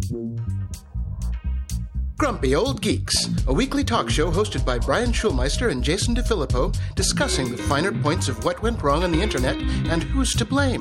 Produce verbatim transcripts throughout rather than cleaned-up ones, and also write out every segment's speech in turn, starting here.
Grumpy Old Geeks, a weekly talk show hosted by Brian Schulmeister and Jason DeFilippo, discussing the finer points of what went wrong on the internet and who's to blame.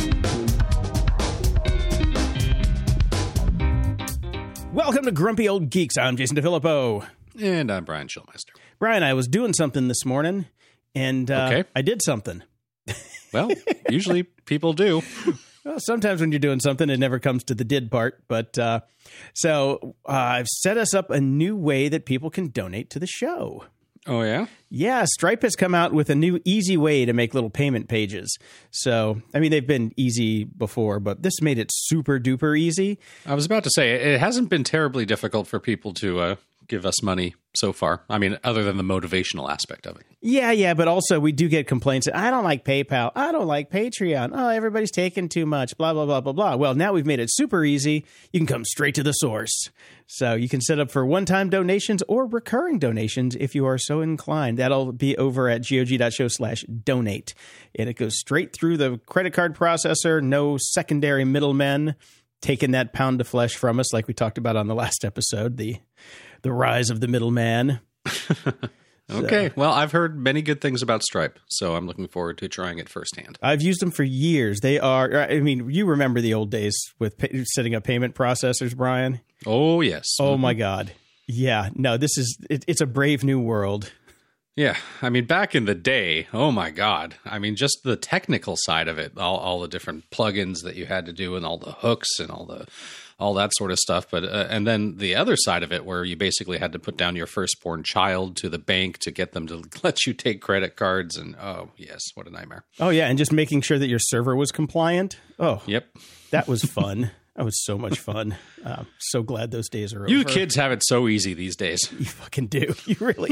Welcome to Grumpy Old Geeks. I'm Jason DeFilippo. And I'm Brian Schulmeister. Brian, I was doing something this morning, and uh, okay. I did something. Well, usually people do. Well, sometimes when you're doing something, it never comes to the did part. But uh, so uh, I've set us up a new way that people can donate to the show. Oh, yeah? Yeah, Stripe has come out with a new easy way to make little payment pages. So, I mean, they've been easy before, but this made it super duper easy. I was about to say, it hasn't been terribly difficult for people to uh, give us money so far. I mean, other than the motivational aspect of it. Yeah, yeah, but also we do get complaints. I don't like PayPal. I don't like Patreon. Oh, everybody's taking too much, blah, blah, blah, blah, blah. Well, now we've made it super easy. You can come straight to the source. So you can set up for one-time donations or recurring donations if you are so inclined. That'll be over at gog.show slash donate. And it goes straight through the credit card processor. No secondary middlemen taking that pound of flesh from us like we talked about on the last episode, the the rise of the middleman. Okay. So, well, I've heard many good things about Stripe, so I'm looking forward to trying it firsthand. I've used them for years. They are, I mean, you remember the old days with pay, setting up payment processors, Brian? Oh, yes. Oh, mm-hmm. my God. Yeah. No, this is, it, it's a brave new world. Yeah. I mean, back in the day, oh, my God. I mean, just the technical side of it, all, all the different plugins that you had to do and all the hooks and all the all that sort of stuff. But uh, and then the other side of it where you basically had to put down your firstborn child to the bank to get them to let you take credit cards. And oh, yes, what a nightmare. Oh, yeah. And just making sure that your server was compliant. Oh, yep. That was fun. That was so much fun. Uh, so glad those days are over. You kids have it so easy these days. You fucking do. You really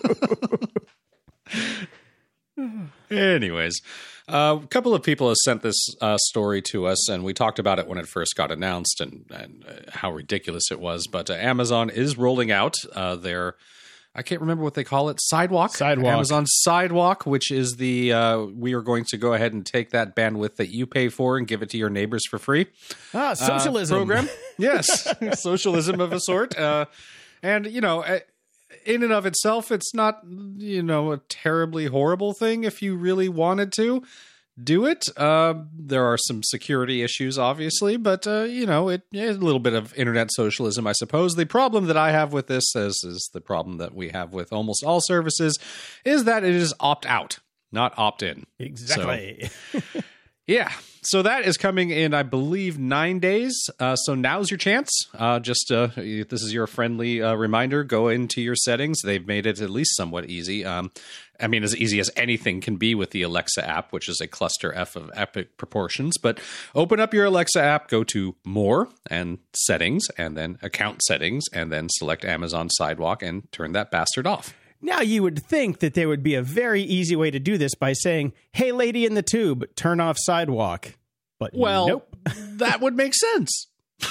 do. Anyways, uh, a couple of people have sent this uh, story to us, and we talked about it when it first got announced and, and uh, how ridiculous it was. But uh, Amazon is rolling out uh, their, I can't remember what they call it, Sidewalk? Sidewalk. Amazon Sidewalk, which is the, uh, we are going to go ahead and take that bandwidth that you pay for and give it to your neighbors for free. Ah, socialism. Uh, program. Yes, socialism of a sort. Uh, and, you know, uh, in and of itself, it's not, you know, a terribly horrible thing if you really wanted to do it. Uh, there are some security issues, obviously, but, uh, you know, it, a little bit of internet socialism, I suppose. The problem that I have with this, as is the problem that we have with almost all services, is that it is opt-out, not opt-in. Exactly. So, yeah. So that is coming in, I believe, nine days. Uh, so now's your chance. Uh, just uh, this is your friendly uh, reminder. Go into your settings. They've made it at least somewhat easy. Um, I mean, as easy as anything can be with the Alexa app, which is a cluster F of epic proportions. But open up your Alexa app, go to More and Settings, and then Account Settings, and then select Amazon Sidewalk and turn that bastard off. Now, you would think that there would be a very easy way to do this by saying, hey, lady in the tube, turn off Sidewalk. But well, nope. That would make sense.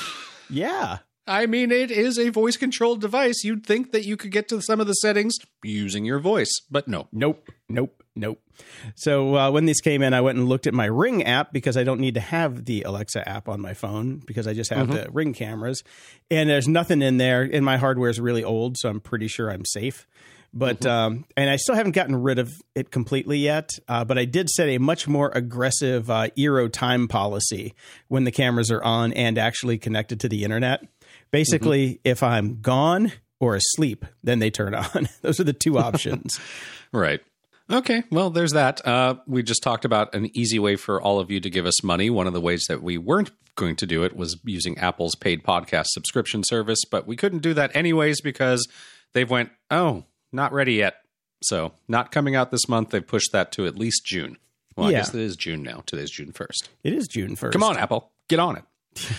Yeah. I mean, it is a voice-controlled device. You'd think that you could get to some of the settings using your voice, but no. Nope, nope, nope. So uh, when these came in, I went and looked at my Ring app because I don't need to have the Alexa app on my phone because I just have mm-hmm. the Ring cameras. And there's nothing in there, and my hardware is really old, so I'm pretty sure I'm safe. But mm-hmm. um, and I still haven't gotten rid of it completely yet. Uh, but I did set a much more aggressive uh, Eero time policy when the cameras are on and actually connected to the internet. Basically, mm-hmm. if I'm gone or asleep, then they turn on. Those are the two options. Right. Okay. Well, there's that. Uh, we just talked about an easy way for all of you to give us money. One of the ways that we weren't going to do it was using Apple's paid podcast subscription service, but we couldn't do that anyways because they've went, oh, not ready yet. So not coming out this month. They've pushed that to at least June. Well, yeah. I guess it is June now. Today's June first. It is June first. Come on, Apple. Get on it.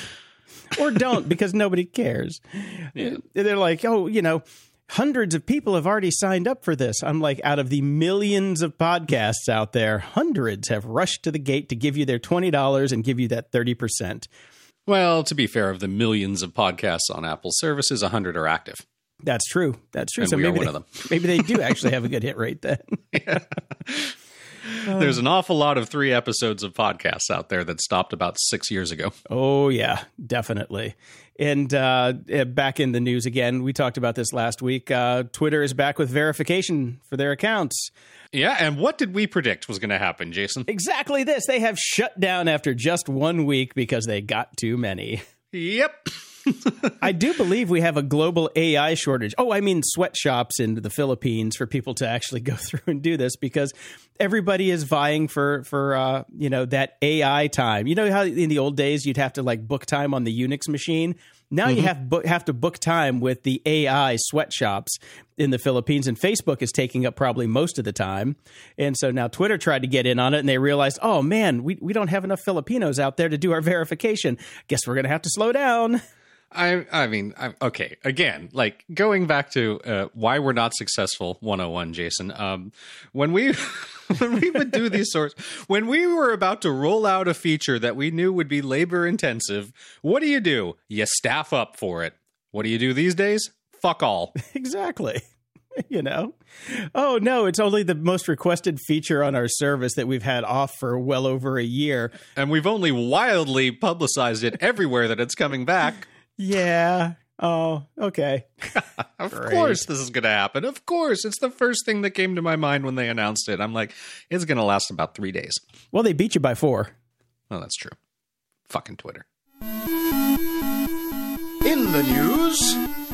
Or don't, because nobody cares. Yeah. They're like, oh, you know, hundreds of people have already signed up for this. I'm like, out of the millions of podcasts out there, hundreds have rushed to the gate to give you their twenty dollars and give you that thirty percent. Well, to be fair, of the millions of podcasts on Apple services, one hundred are active. That's true. That's true. And so we maybe are one they, of them. Maybe they do actually have a good hit rate then. Yeah. There's an awful lot of three episodes of podcasts out there that stopped about six years ago. Oh, yeah, definitely. And uh, back in the news again, we talked about this last week. Uh, Twitter is back with verification for their accounts. Yeah, and what did we predict was going to happen, Jason? Exactly this. They have shut down after just one week because they got too many. Yep. I do believe we have a global A I shortage. Oh, I mean sweatshops in the Philippines for people to actually go through and do this because everybody is vying for, for uh, you know, that A I time. You know how in the old days you'd have to like book time on the Unix machine? Now mm-hmm. you have bo- have to book time with the A I sweatshops in the Philippines, and Facebook is taking up probably most of the time. And so now Twitter tried to get in on it, and they realized, oh, man, we, we don't have enough Filipinos out there to do our verification. Guess we're going to have to slow down. I I mean, I'm, okay, again, like going back to uh, why we're not successful one oh one, Jason, um, when we when we would do these sorts, when we were about to roll out a feature that we knew would be labor intensive, what do you do? You staff up for it. What do you do these days? Fuck all. Exactly. You know, oh, no, it's only the most requested feature on our service that we've had off for well over a year. And we've only wildly publicized it everywhere that it's coming back. Yeah. Oh, okay. Of Great. course this is going to happen. Of course. It's the first thing that came to my mind when they announced it. I'm like, it's going to last about three days. Well, they beat you by four. Oh, that's true. Fucking Twitter. In the news...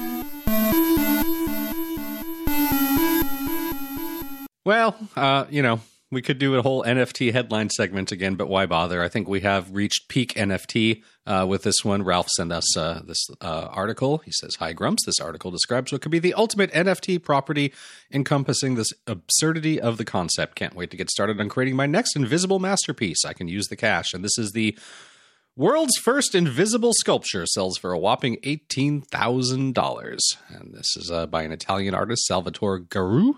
Well, uh, you know, we could do a whole N F T headline segment again, but why bother? I think we have reached peak N F T uh, with this one. Ralph sent us uh, this uh, article. He says, "Hi, Grumps. This article describes what could be the ultimate N F T property encompassing this absurdity of the concept. Can't wait to get started on creating my next invisible masterpiece. I can use the cash." And this is the world's first invisible sculpture, sells for a whopping eighteen thousand dollars. And this is uh, by an Italian artist, Salvatore Garau.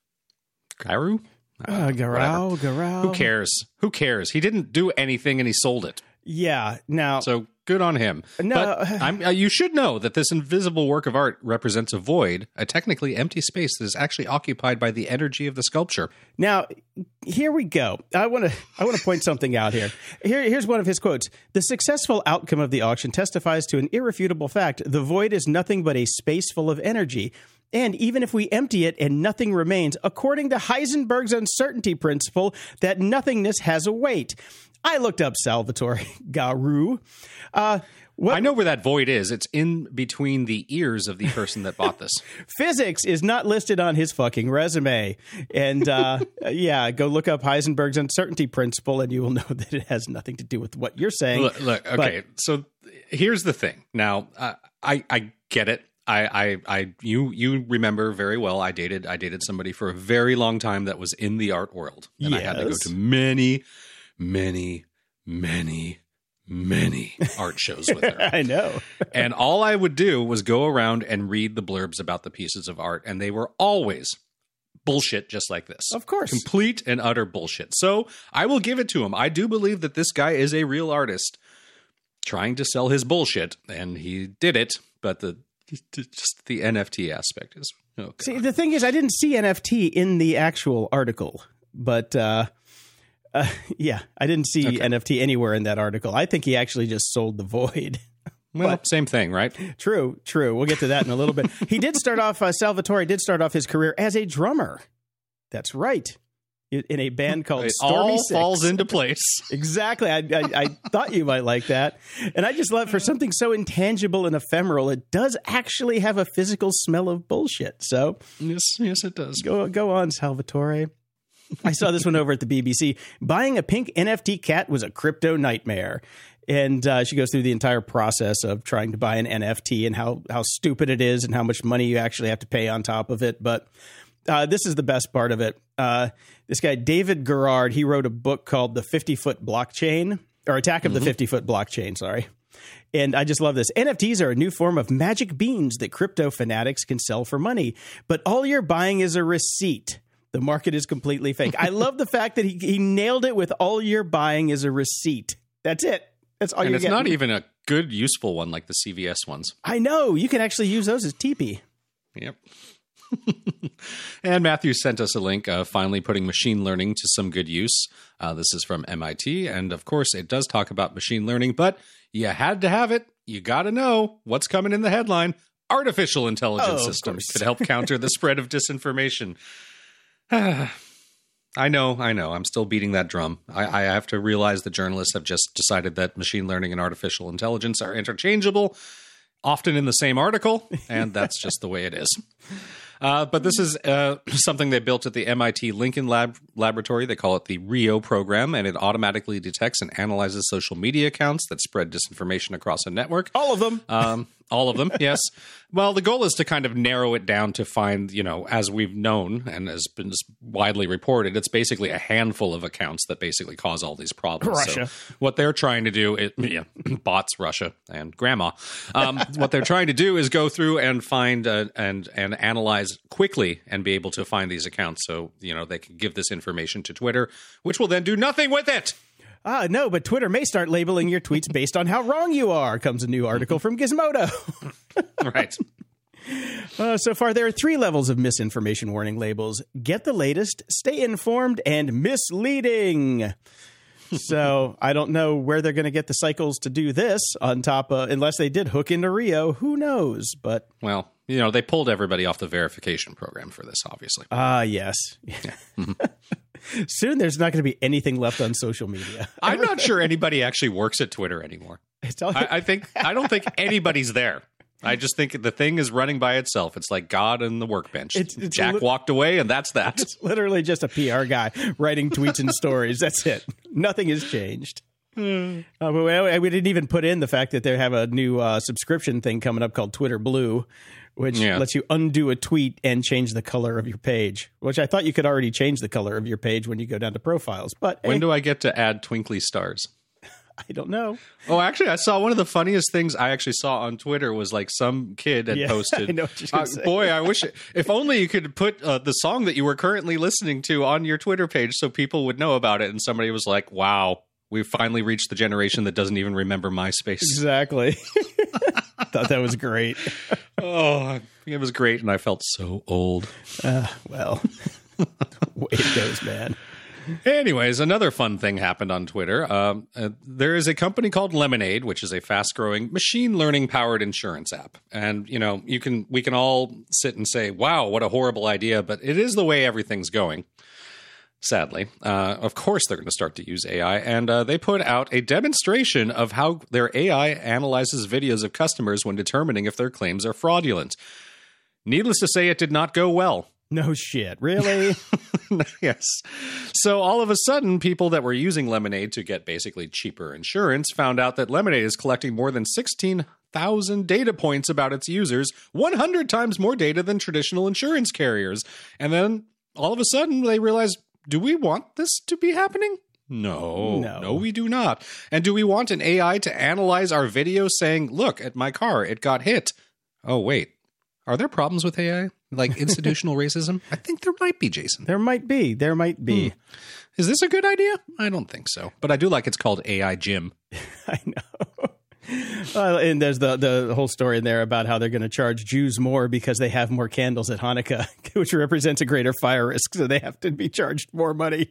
Garau? Uh, Garau, Garau. Who cares? Who cares? He didn't do anything and he sold it. Yeah. Now, so good on him. No, but I'm, uh, you should know that this invisible work of art represents a void, a technically empty space that is actually occupied by the energy of the sculpture. Now, here we go. I want to I want to point something out here. Here. Here's one of his quotes. "The successful outcome of the auction testifies to an irrefutable fact. The void is nothing but a space full of energy. And even if we empty it and nothing remains, according to Heisenberg's uncertainty principle, that nothingness has a weight." I looked up Salvatore Garau. Uh, what, I know where that void is. It's in between the ears of the person that bought this. Physics is not listed on his fucking resume. And uh, yeah, go look up Heisenberg's uncertainty principle and you will know that it has nothing to do with what you're saying. Look, look okay, but, so here's the thing. Now, uh, I, I get it. I, I, I, you, you remember very well. I dated, I dated somebody for a very long time that was in the art world, and yes. I had to go to many, many, many, many art shows with her. I know. And all I would do was go around and read the blurbs about the pieces of art, and they were always bullshit, just like this. Of course, complete and utter bullshit. So I will give it to him. I do believe that this guy is a real artist trying to sell his bullshit, and he did it. But the just the N F T aspect is oh see, the thing is, I didn't see N F T in the actual article, but uh, uh, yeah, I didn't see okay. N F T anywhere in that article. I think he actually just sold the void. Well, but, same thing, right? True, true. We'll get to that in a little bit. He did start off, uh, Salvatore did start off his career as a drummer. That's right. In a band called it Stormy all Six. falls into place. Exactly. I, I, I thought you might like that. And I just love, for something so intangible and ephemeral, it does actually have a physical smell of bullshit. So yes, yes, it does. Go, go on, Salvatore. I saw this one over at the B B C. Buying a pink N F T cat was a crypto nightmare. And uh, she goes through the entire process of trying to buy an N F T and how, how stupid it is and how much money you actually have to pay on top of it. But uh, this is the best part of it. Uh, this guy, David Gerard, he wrote a book called The fifty-Foot Blockchain, or Attack of mm-hmm. the fifty-Foot Blockchain, sorry. And I just love this. N F Ts are a new form of magic beans that crypto fanatics can sell for money. But all you're buying is a receipt. The market is completely fake. I love the fact that he, he nailed it with all you're buying is a receipt. That's it. That's all and you're it's getting. Not even a good, useful one like the C V S ones. I know. You can actually use those as teepee. Yep. And Matthew sent us a link, uh, finally putting machine learning to some good use. Uh, this is from M I T. And of course, it does talk about machine learning, but you had to have it. You got to know what's coming in the headline. Artificial intelligence Oh, systems could help counter the spread of disinformation. I know, I know. I'm still beating that drum. I, I have to realize that journalists have just decided that machine learning and artificial intelligence are interchangeable, often in the same article, and that's just the way it is. Uh, but this is uh, something they built at the M I T Lincoln Lab Laboratory. They call it the RIO program, and it automatically detects and analyzes social media accounts that spread disinformation across a network. All of them. Um, all of them, yes. Well, the goal is to kind of narrow it down to find, you know, as we've known and has been widely reported, it's basically a handful of accounts that basically cause all these problems. Russia. So what they're trying to do, is, yeah, bots, Russia, and grandma. Um, what they're trying to do is go through and find uh, and and analyze quickly and be able to find these accounts, so you know they can give this information to Twitter, which will then do nothing with it. Ah, no, but Twitter may start labeling your tweets based on how wrong you are, comes a new article from Gizmodo. Right. Uh, so far, there are three levels of misinformation warning labels. Get the latest, stay informed, and misleading. So I don't know where they're going to get the cycles to do this on top of, unless they did hook into Rio. Who knows? But well, you know, they pulled everybody off the verification program for this, obviously. Ah, uh, yes. Yeah. Soon there's not going to be anything left on social media. I'm not sure anybody actually works at Twitter anymore. I, I think I don't think anybody's there. I just think the thing is running by itself. It's like God and the workbench. It's, it's Jack li- walked away, and that's that. It's literally just a P R guy writing tweets and stories. That's it. Nothing has changed. Hmm. Uh, but we, we didn't even put in the fact that they have a new uh, subscription thing coming up called Twitter Blue, which yeah. lets you undo a tweet and change the color of your page, which I thought you could already change the color of your page when you go down to profiles. But when hey, do I get to add twinkly stars? I don't know. Oh, actually, I saw one of the funniest things I actually saw on Twitter was like some kid had yeah, posted. I know what you're uh, say. Boy, I wish, if only you could put uh, the song that you were currently listening to on your Twitter page so people would know about it. And somebody was like, wow, we finally reached the generation that doesn't even remember MySpace. Exactly. Thought that was great. Oh, it was great. And I felt so old. Uh, well, way it goes, man. Anyways, another fun thing happened on Twitter. Um, uh, there is a company called Lemonade, which is a fast-growing machine learning-powered insurance app. And, you know, you can we can all sit and say, wow, what a horrible idea, but it is the way everything's going, sadly. Uh, of course they're going to start to use A I, and uh, they put out a demonstration of how their A I analyzes videos of customers when determining if their claims are fraudulent. Needless to say, it did not go well. No shit. Really? Yes. So all of a sudden, people that were using Lemonade to get basically cheaper insurance found out that Lemonade is collecting more than sixteen thousand data points about its users, one hundred times more data than traditional insurance carriers. And then all of a sudden, they realized, do we want this to be happening? No, no, no, we do not. And do we want an A I to analyze our video saying, look, at my car, it got hit? Oh, wait. Are there problems with A I? Like institutional racism? I think there might be, Jason. There might be. There might be. Hmm. Is this a good idea? I don't think so. But I do like it's called A I Gym. I know. Uh, and there's the, the whole story in there about how they're going to charge Jews more because they have more candles at Hanukkah, which represents a greater fire risk, so they have to be charged more money.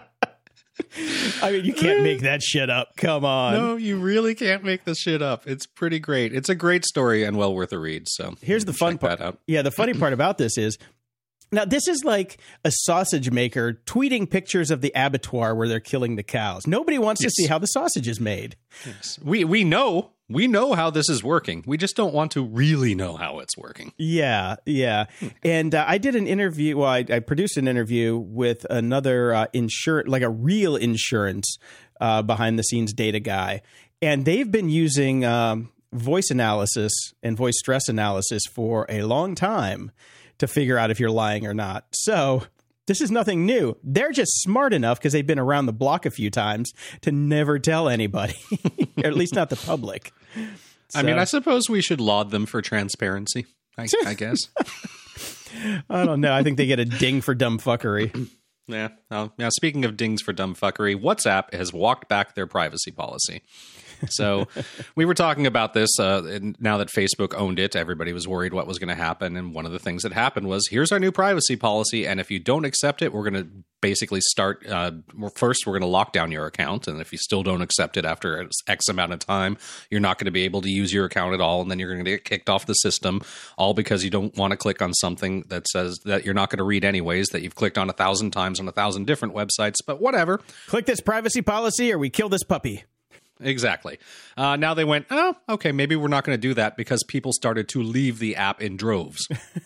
I mean, you can't make that shit up. Come on. No, you really can't make this shit up. It's pretty great. It's a great story and well worth a read. So here's the fun part. Yeah, the funny part about this is, now this is like a sausage maker tweeting pictures of the abattoir where they're killing the cows. Nobody wants yes. to see how the sausage is made. Yes. We we know. We know how this is working. We just don't want to really know how it's working. Yeah, yeah. And uh, I did an interview. Well, I, I produced an interview with another uh, insurance, like a real insurance uh, behind the scenes data guy. And they've been using um, voice analysis and voice stress analysis for a long time to figure out if you're lying or not. So this is nothing new. They're just smart enough because they've been around the block a few times to never tell anybody, or at least not the public. So, I mean, I suppose we should laud them for transparency, I, I guess. I don't know. I think they get a ding for dumb fuckery. Yeah. Well, now, speaking of dings for dumb fuckery, WhatsApp has walked back their privacy policy. So we were talking about this uh, and now that Facebook owned it. Everybody was worried what was going to happen. And one of the things that happened was, here's our new privacy policy. And if you don't accept it, we're going to basically start uh, first, we're going to lock down your account. And if you still don't accept it after X amount of time, you're not going to be able to use your account at all. And then you're going to get kicked off the system, all because you don't want to click on something that says that you're not going to read anyways, that you've clicked on a thousand times on a thousand different websites. But whatever. Click this privacy policy or we kill this puppy. Exactly. Uh, now they went, oh, okay, maybe we're not going to do that because people started to leave the app in droves.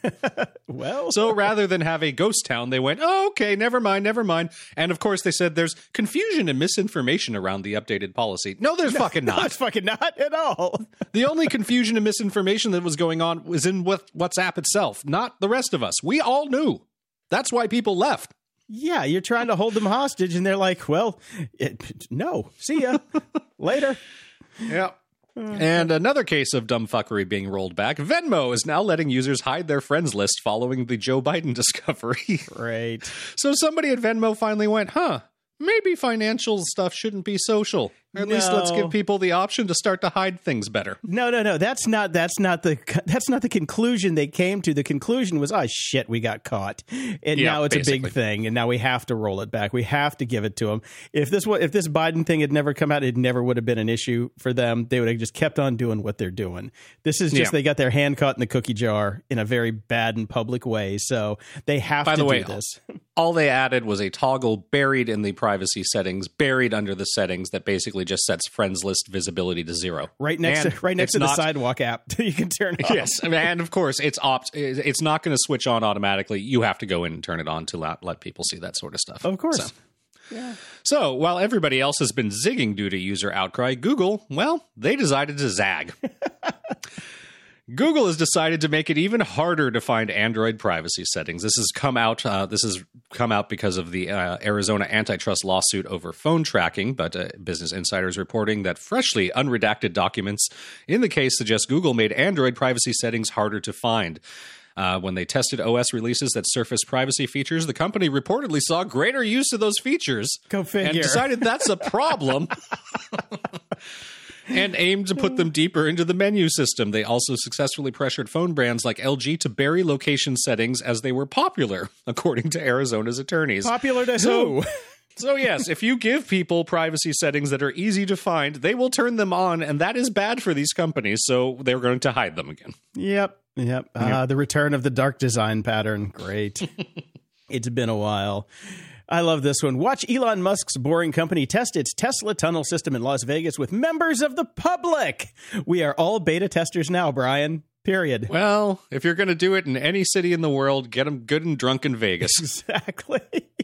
Well, so rather than have a ghost town, they went, oh, okay, never mind, never mind. And of course, they said there's confusion and misinformation around the updated policy. No, there's no, fucking not. No, it's fucking not at all. The only confusion and misinformation that was going on was in WhatsApp itself, not the rest of us. We all knew. That's why people left. Yeah, you're trying to hold them hostage, and they're like, well, it, no, see ya. Later. Yeah. And another case of dumb fuckery being rolled back. Venmo is now letting users hide their friends list following the Joe Biden discovery. Right. So somebody at Venmo finally went, huh, maybe financial stuff shouldn't be social. Or at no. least let's give people the option to start to hide things better. No, no, no. That's not that's not the that's not the conclusion they came to. The conclusion was, oh shit, we got caught, and yeah, now it's basically a big thing, and now we have to roll it back. We have to give it to them. If this if this Biden thing had never come out, it never would have been an issue for them. They would have just kept on doing what they're doing. This is just yeah. they got their hand caught in the cookie jar in a very bad and public way, so they have By to the do way, this. All they added was a toggle buried in the privacy settings, buried under the settings that basically just sets friends list visibility to zero. Right next and to right next to not, the Sidewalk app. You can turn it off. Yes, and of course it's opt. It's not going to switch on automatically. You have to go in and turn it on to let, let people see that sort of stuff. Of course. So. Yeah. So while everybody else has been zigging due to user outcry, Google, well, they decided to zag. Google has decided to make it even harder to find Android privacy settings. This has come out. Uh, this has come out because of the uh, Arizona antitrust lawsuit over phone tracking. But uh, Business Insider is reporting that freshly unredacted documents in the case suggest Google made Android privacy settings harder to find. Uh, when they tested O S releases that surface privacy features, the company reportedly saw greater use of those features. Go figure. And decided that's a problem. And aimed to put them deeper into the menu system. They also successfully pressured phone brands like L G to bury location settings as they were popular, according to Arizona's attorneys. Popular to so, who? So yes, if you give people privacy settings that are easy to find, they will turn them on, and that is bad for these companies, so they're going to hide them again. Yep, yep. Uh, yep. The return of the dark design pattern. Great. It's been a while. I love this one. Watch Elon Musk's Boring Company test its Tesla tunnel system in Las Vegas with members of the public. We are all beta testers now, Brian. Period. Well, if you're going to do it in any city in the world, get them good and drunk in Vegas. Exactly.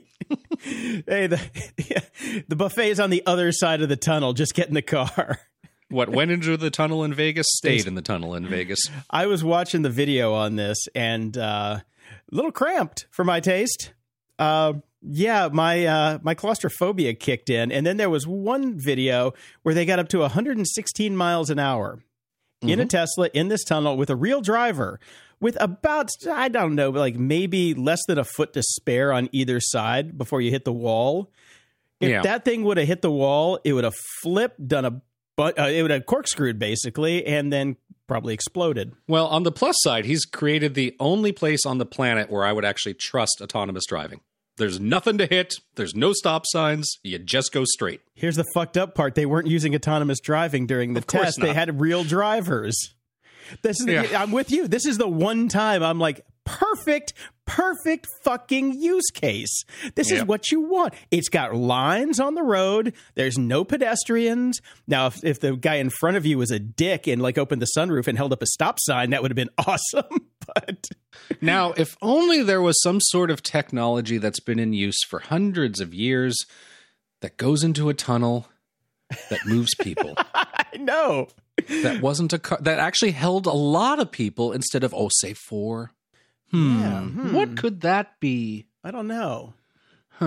Hey, the, yeah, the buffet is on the other side of the tunnel. Just get in the car. What went into the tunnel in Vegas stayed in the tunnel in Vegas. I was watching the video on this and uh, a little cramped for my taste. Uh Yeah, my uh, my claustrophobia kicked in. And then there was one video where they got up to one hundred sixteen miles an hour mm-hmm. in a Tesla in this tunnel with a real driver with about, I don't know, like maybe less than a foot to spare on either side before you hit the wall. If yeah. that thing would have hit the wall, it would have flipped, done a but uh, it would have corkscrewed basically, and then probably exploded. Well, on the plus side, he's created the only place on the planet where I would actually trust autonomous driving. There's nothing to hit. There's no stop signs. You just go straight. Here's the fucked up part. They weren't using autonomous driving during the of course test. not. They had real drivers. This is yeah. the, I'm with you. This is the one time I'm like, perfect, perfect fucking use case. This yeah. is what you want. It's got lines on the road. There's no pedestrians. Now, if, if the guy in front of you was a dick and like opened the sunroof and held up a stop sign, that would have been awesome. But now, if only there was some sort of technology that's been in use for hundreds of years that goes into a tunnel that moves people. I know. That wasn't a car that actually held a lot of people instead of, oh, say four. Hmm. Yeah, hmm. What could that be? I don't know. Huh.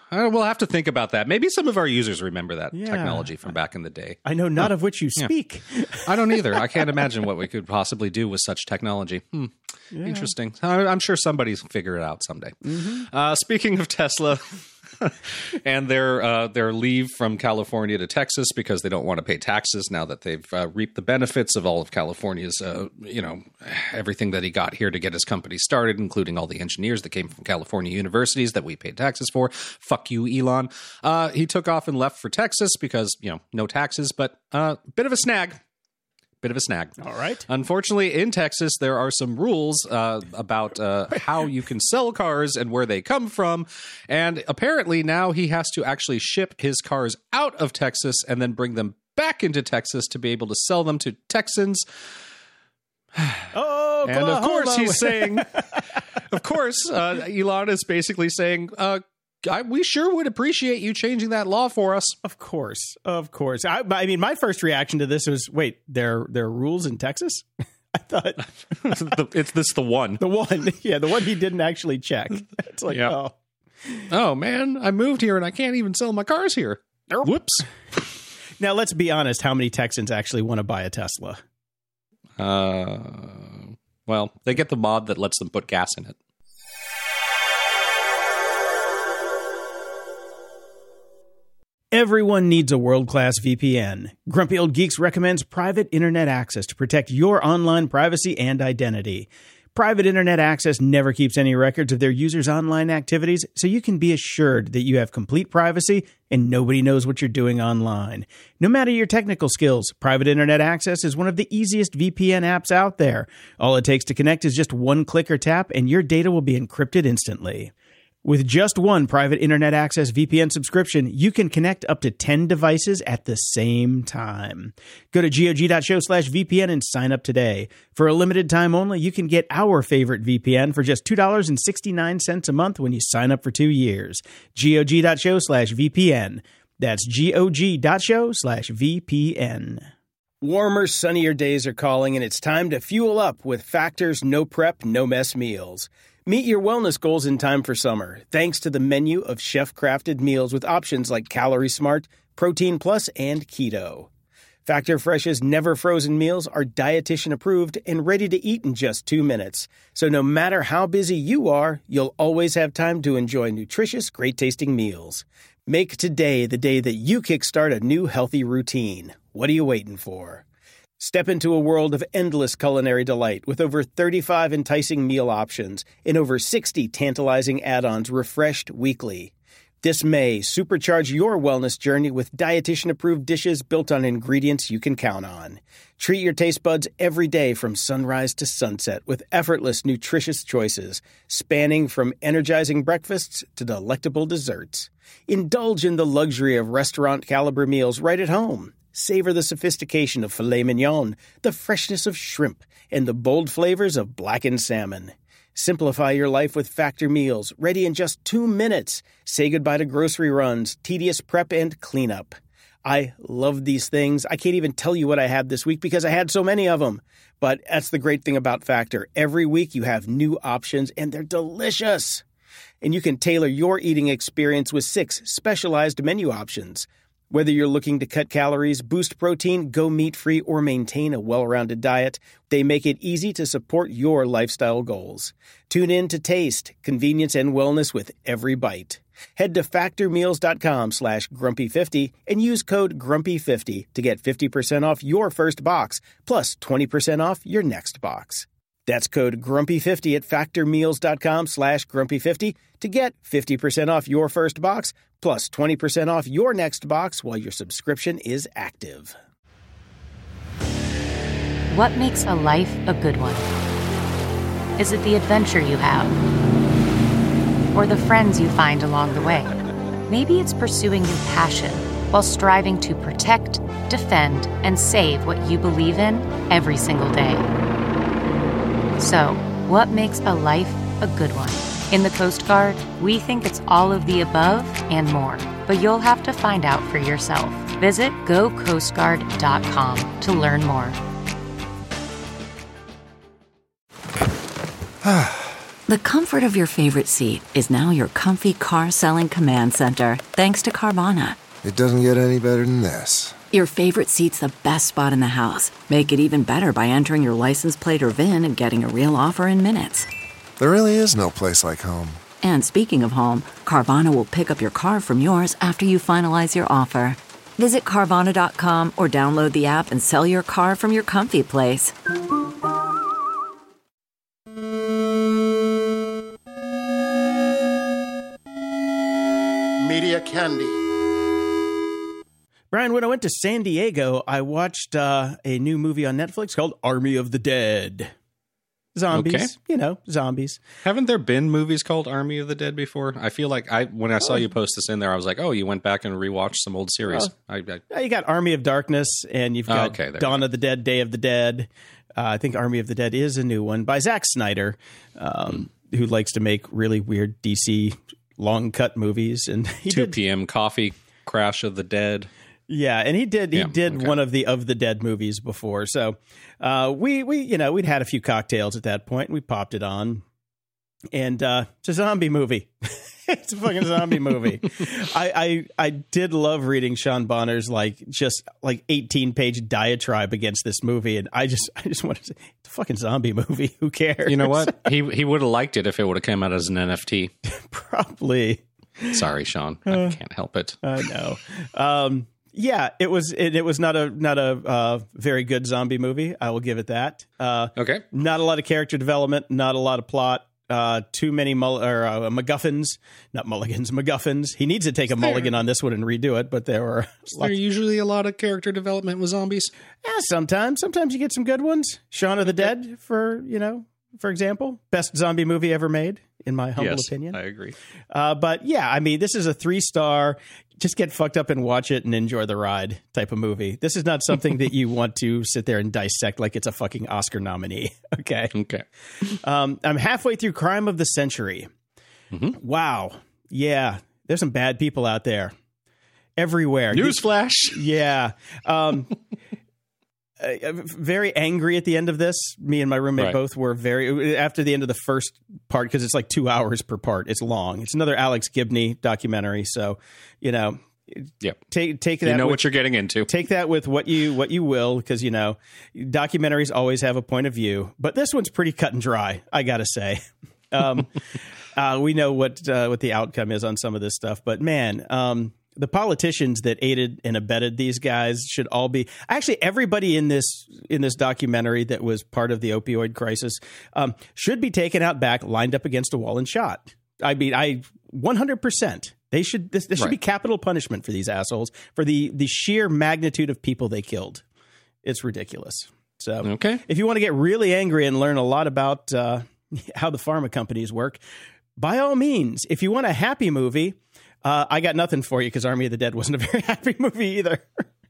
Uh, we'll have to think about that. Maybe some of our users remember that Yeah. technology from back in the day. I know not Huh. of which you Yeah. speak. I don't either. I can't imagine what we could possibly do with such technology. Hmm. Interesting. I, I'm sure somebody's figure it out someday. Mm-hmm. Uh, speaking of Tesla and their uh, their leave from California to Texas because they don't want to pay taxes now that they've uh, reaped the benefits of all of California's, uh, you know, everything that he got here to get his company started, including all the engineers that came from California universities that we paid taxes for. Fuck you, Elon. Uh, he took off and left for Texas because, you know, no taxes, but a uh, bit of a snag. Bit of a snag. All right. Unfortunately, in Texas, there are some rules uh, about uh, how you can sell cars and where they come from. And apparently now he has to actually ship his cars out of Texas and then bring them back into Texas to be able to sell them to Texans. Oh, And of course he's saying, of course, uh, Elon is basically saying, uh, I, we sure would appreciate you changing that law for us. Of course, of course. I, I mean, my first reaction to this was, wait, there there are rules in Texas? I thought It's this the one. the one, yeah, the one he didn't actually check. It's like, Yeah. oh, Oh, man, I moved here and I can't even sell my cars here. Whoops. now let's be honest. How many Texans actually want to buy a Tesla? Uh, well, they get the mod that lets them put gas in it. Everyone needs a world-class V P N. Grumpy Old Geeks recommends private internet access to protect your online privacy and identity. Private internet access never keeps any records of their users' online activities, so you can be assured that you have complete privacy and nobody knows what you're doing online. No matter your technical skills, private internet access is one of the easiest V P N apps out there. All it takes to connect is just one click or tap, and your data will be encrypted instantly. With just one private internet access V P N subscription, you can connect up to ten devices at the same time. Go to gog.show slash VPN and sign up today. For a limited time only, you can get our favorite V P N for just two dollars and sixty-nine cents a month when you sign up for two years. gog.show slash VPN. That's gog.show slash VPN. Warmer, sunnier days are calling, and it's time to fuel up with Factor's no prep, no mess meals. Meet your wellness goals in time for summer, thanks to the menu of chef-crafted meals with options like Calorie Smart, Protein Plus, and Keto. Factor Fresh's never-frozen meals are dietitian-approved and ready to eat in just two minutes. So no matter how busy you are, you'll always have time to enjoy nutritious, great-tasting meals. Make today the day that you kickstart a new healthy routine. What are you waiting for? Step into a world of endless culinary delight with over thirty-five enticing meal options and over sixty tantalizing add-ons refreshed weekly. This May, supercharge your wellness journey with dietitian-approved dishes built on ingredients you can count on. Treat your taste buds every day from sunrise to sunset with effortless, nutritious choices, spanning from energizing breakfasts to delectable desserts. Indulge in the luxury of restaurant-caliber meals right at home. Savor the sophistication of filet mignon, the freshness of shrimp, and the bold flavors of blackened salmon. Simplify your life with Factor meals, ready in just two minutes. Say goodbye to grocery runs, tedious prep, and cleanup. I love these things. I can't even tell you what I had this week because I had so many of them. But that's the great thing about Factor. Every week you have new options, and they're delicious. And you can tailor your eating experience with six specialized menu options. Whether you're looking to cut calories, boost protein, go meat-free, or maintain a well-rounded diet, they make it easy to support your lifestyle goals. Tune in to taste, convenience, and wellness with every bite. Head to factormeals.com slash grumpy50 and use code grumpy fifty to get fifty percent off your first box, plus twenty percent off your next box. That's code grumpy fifty at factormeals.com slash grumpy50 to get fifty percent off your first box, plus twenty percent off your next box while your subscription is active. What makes a life a good one? Is it the adventure you have? Or the friends you find along the way? Maybe it's pursuing your passion while striving to protect, defend, and save what you believe in every single day. So, what makes a life a good one? In the Coast Guard, we think it's all of the above and more, but you'll have to find out for yourself. Visit go coast guard dot com to learn more. The comfort of your favorite seat is now your comfy car selling command center, thanks to Carvana. It doesn't get any better than this. Your favorite seat's the best spot in the house. Make it even better by entering your license plate or V I N and getting a real offer in minutes. There really is no place like home. And speaking of home, Carvana will pick up your car from yours after you finalize your offer. Visit Carvana dot com or download the app and sell your car from your comfy place. Media Candy. Brian, when I went to San Diego, I watched uh, a new movie on Netflix called Army of the Dead. Zombies, Okay. you know, zombies. Haven't there been movies called Army of the Dead before? I feel like I when I saw you post this in there, I was like, oh, you went back and rewatched some old series. Well, I, I, Yeah, you got Army of Darkness, and you've got Oh, okay, there Dawn we of the Dead, Day of the Dead. Uh, I think Army of the Dead is a new one by Zack Snyder, um, who likes to make really weird D C long cut movies. And he two did, p.m. coffee crash of the dead. yeah, and he did he Yeah, did okay. one of the of the Dead movies before. So uh, we we you know we'd had a few cocktails at that point. We popped it on, and uh, it's a zombie movie. It's a fucking zombie movie. I, I I did love reading Sean Bonner's like just like eighteen page diatribe against this movie, and I just I just wanted to say it's a fucking zombie movie. Who cares? You know what? he he would have liked it if it would have come out as an N F T. Probably. Sorry, Sean. I can't help it. I know. Um, yeah, it was it, it was not a not a uh, very good zombie movie. I will give it that. Uh, Okay. Not a lot of character development. Not a lot of plot. Uh, too many mull- or uh, MacGuffins, not mulligans, MacGuffins. He needs to take a mulligan on this one and redo it, but there were Is there usually a lot of character development with zombies? yeah, sometimes. Sometimes you get some good ones. Shaun of the Dead, for you know, for example, best zombie movie ever made, in my humble yes, opinion. I agree. Uh, but yeah, I mean, this is a three star. Just get fucked up and watch it and enjoy the ride type of movie. This is not something that you want to sit there and dissect like it's a fucking Oscar nominee. Okay. Okay. Um, I'm halfway through Crime of the Century. Mm-hmm. Wow. Yeah. There's some bad people out there everywhere. Newsflash. Yeah. Um, uh, very angry at the end of this. Me and my roommate Right. both were very, after the end of the first part, because it's like two hours per part. It's long. It's another Alex Gibney documentary. So, you know, Yep. take, take that. You know with, what you're getting into. take that with what you, what you will, because, you know, documentaries always have a point of view, but this one's pretty cut and dry, I got to say. Um, uh, we know what, uh, what the outcome is on some of this stuff, but man, um, the politicians that aided and abetted these guys should all be actually everybody in this in this documentary that was part of the opioid crisis um, should be taken out back, lined up against a wall, and shot. I mean, I one hundred percent. They should. This, this should Right. be capital punishment for these assholes for the the sheer magnitude of people they killed. It's ridiculous. So, Okay. if you want to get really angry and learn a lot about uh, how the pharma companies work, by all means. If you want a happy movie. Uh, I got nothing for you because Army of the Dead wasn't a very happy movie either.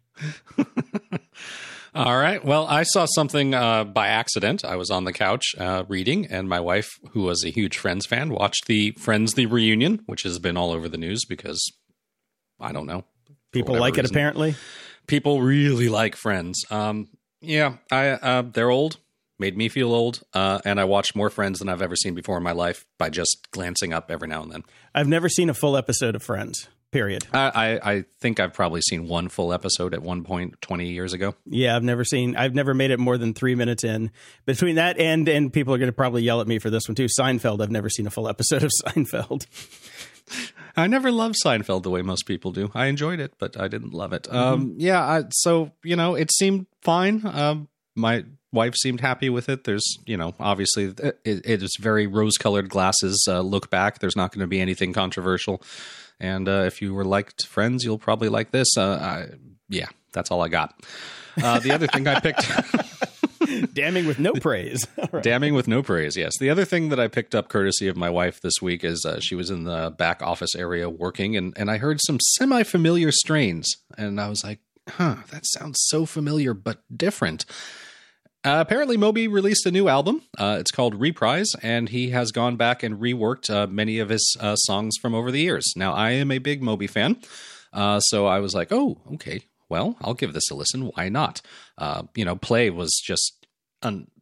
All right. Well, I saw something uh, by accident. I was on the couch uh, reading, and my wife, who was a huge Friends fan, watched the Friends the Reunion, which has been all over the news because, I don't know. for People whatever like it, reason. apparently. People really like Friends. Um, yeah, I uh, they're old. Made me feel old, uh, and I watched more Friends than I've ever seen before in my life by just glancing up every now and then. I've never seen a full episode of Friends, period. I, I, I think I've probably seen one full episode at one point twenty years ago. Yeah, I've never seen, I've never made it more than three minutes in. Between that and, and people are going to probably yell at me for this one too. Seinfeld, I've never seen a full episode of Seinfeld. I never loved Seinfeld the way most people do. I enjoyed it, but I didn't love it. Um, yeah, I, so, you know, it seemed fine. Um, my wife seemed happy with it. There's, you know, obviously it, it is very rose-colored glasses. Uh, look back. There's not going to be anything controversial. And uh, if you were liked Friends, you'll probably like this. Uh, I, yeah, that's all I got. Uh, the other thing I picked... Damning with no praise. All right. Damning with no praise, yes. The other thing that I picked up courtesy of my wife this week is uh, she was in the back office area working, and, and I heard some semi-familiar strains. And I was like, huh, that sounds so familiar but different. Uh, apparently, Moby released a new album. Uh, it's called Reprise, and he has gone back and reworked uh, many of his uh, songs from over the years. Now, I am a big Moby fan, uh, so I was like, oh, okay, well, I'll give this a listen. Why not? Uh, you know, Play was just un-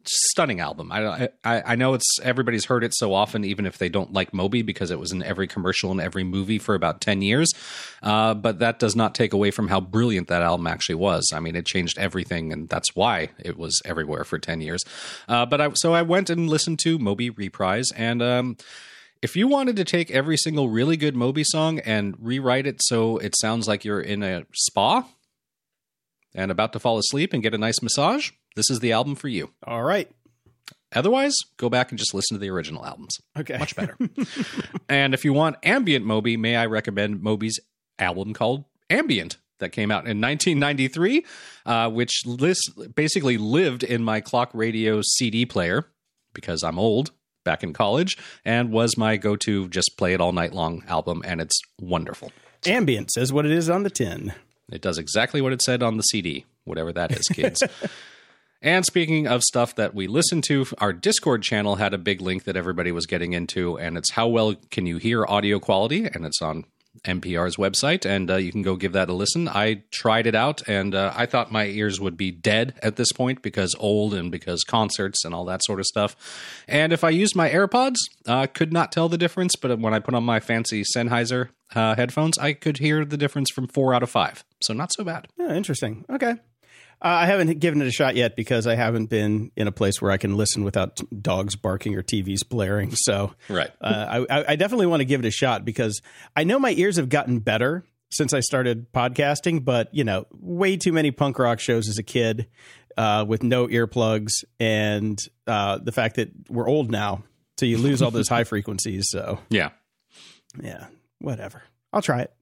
stunning album. I, I I know it's everybody's heard it so often, even if they don't like Moby, because it was in every commercial and every movie for about ten years. Uh, but that does not take away from how brilliant that album actually was. I mean, it changed everything, and that's why it was everywhere for ten years. Uh, but I, so I went and listened to Moby Reprise, and um, if you wanted to take every single really good Moby song and rewrite it so it sounds like you're in a spa and about to fall asleep and get a nice massage, this is the album for you. All right. Otherwise, go back and just listen to the original albums. Okay. Much better. And if you want ambient Moby, may I recommend Moby's album called Ambient that came out in nineteen ninety-three, uh, which list, basically lived in my clock radio C D player because I'm old, back in college, and was my go-to just play it all night long album, and it's wonderful. Ambient says what it is on the tin. It does exactly what it said on the C D, whatever that is, kids. And speaking of stuff that we listen to, our Discord channel had a big link that everybody was getting into, and it's how well can you hear audio quality, and it's on N P R's website, and uh, you can go give that a listen. I tried it out, and uh, I thought my ears would be dead at this point because old and because concerts and all that sort of stuff. And if I used my AirPods, I uh, could not tell the difference, but when I put on my fancy Sennheiser uh, headphones, I could hear the difference from four out of five. So not so bad. Yeah, interesting. Okay. Uh, I haven't given it a shot yet because I haven't been in a place where I can listen without dogs barking or T Vs blaring. So right. uh, I, I definitely want to give it a shot because I know my ears have gotten better since I started podcasting, but, you know, way too many punk rock shows as a kid uh, with no earplugs and uh, the fact that we're old now, so you lose all those high frequencies. So, yeah. Yeah, whatever. I'll try it.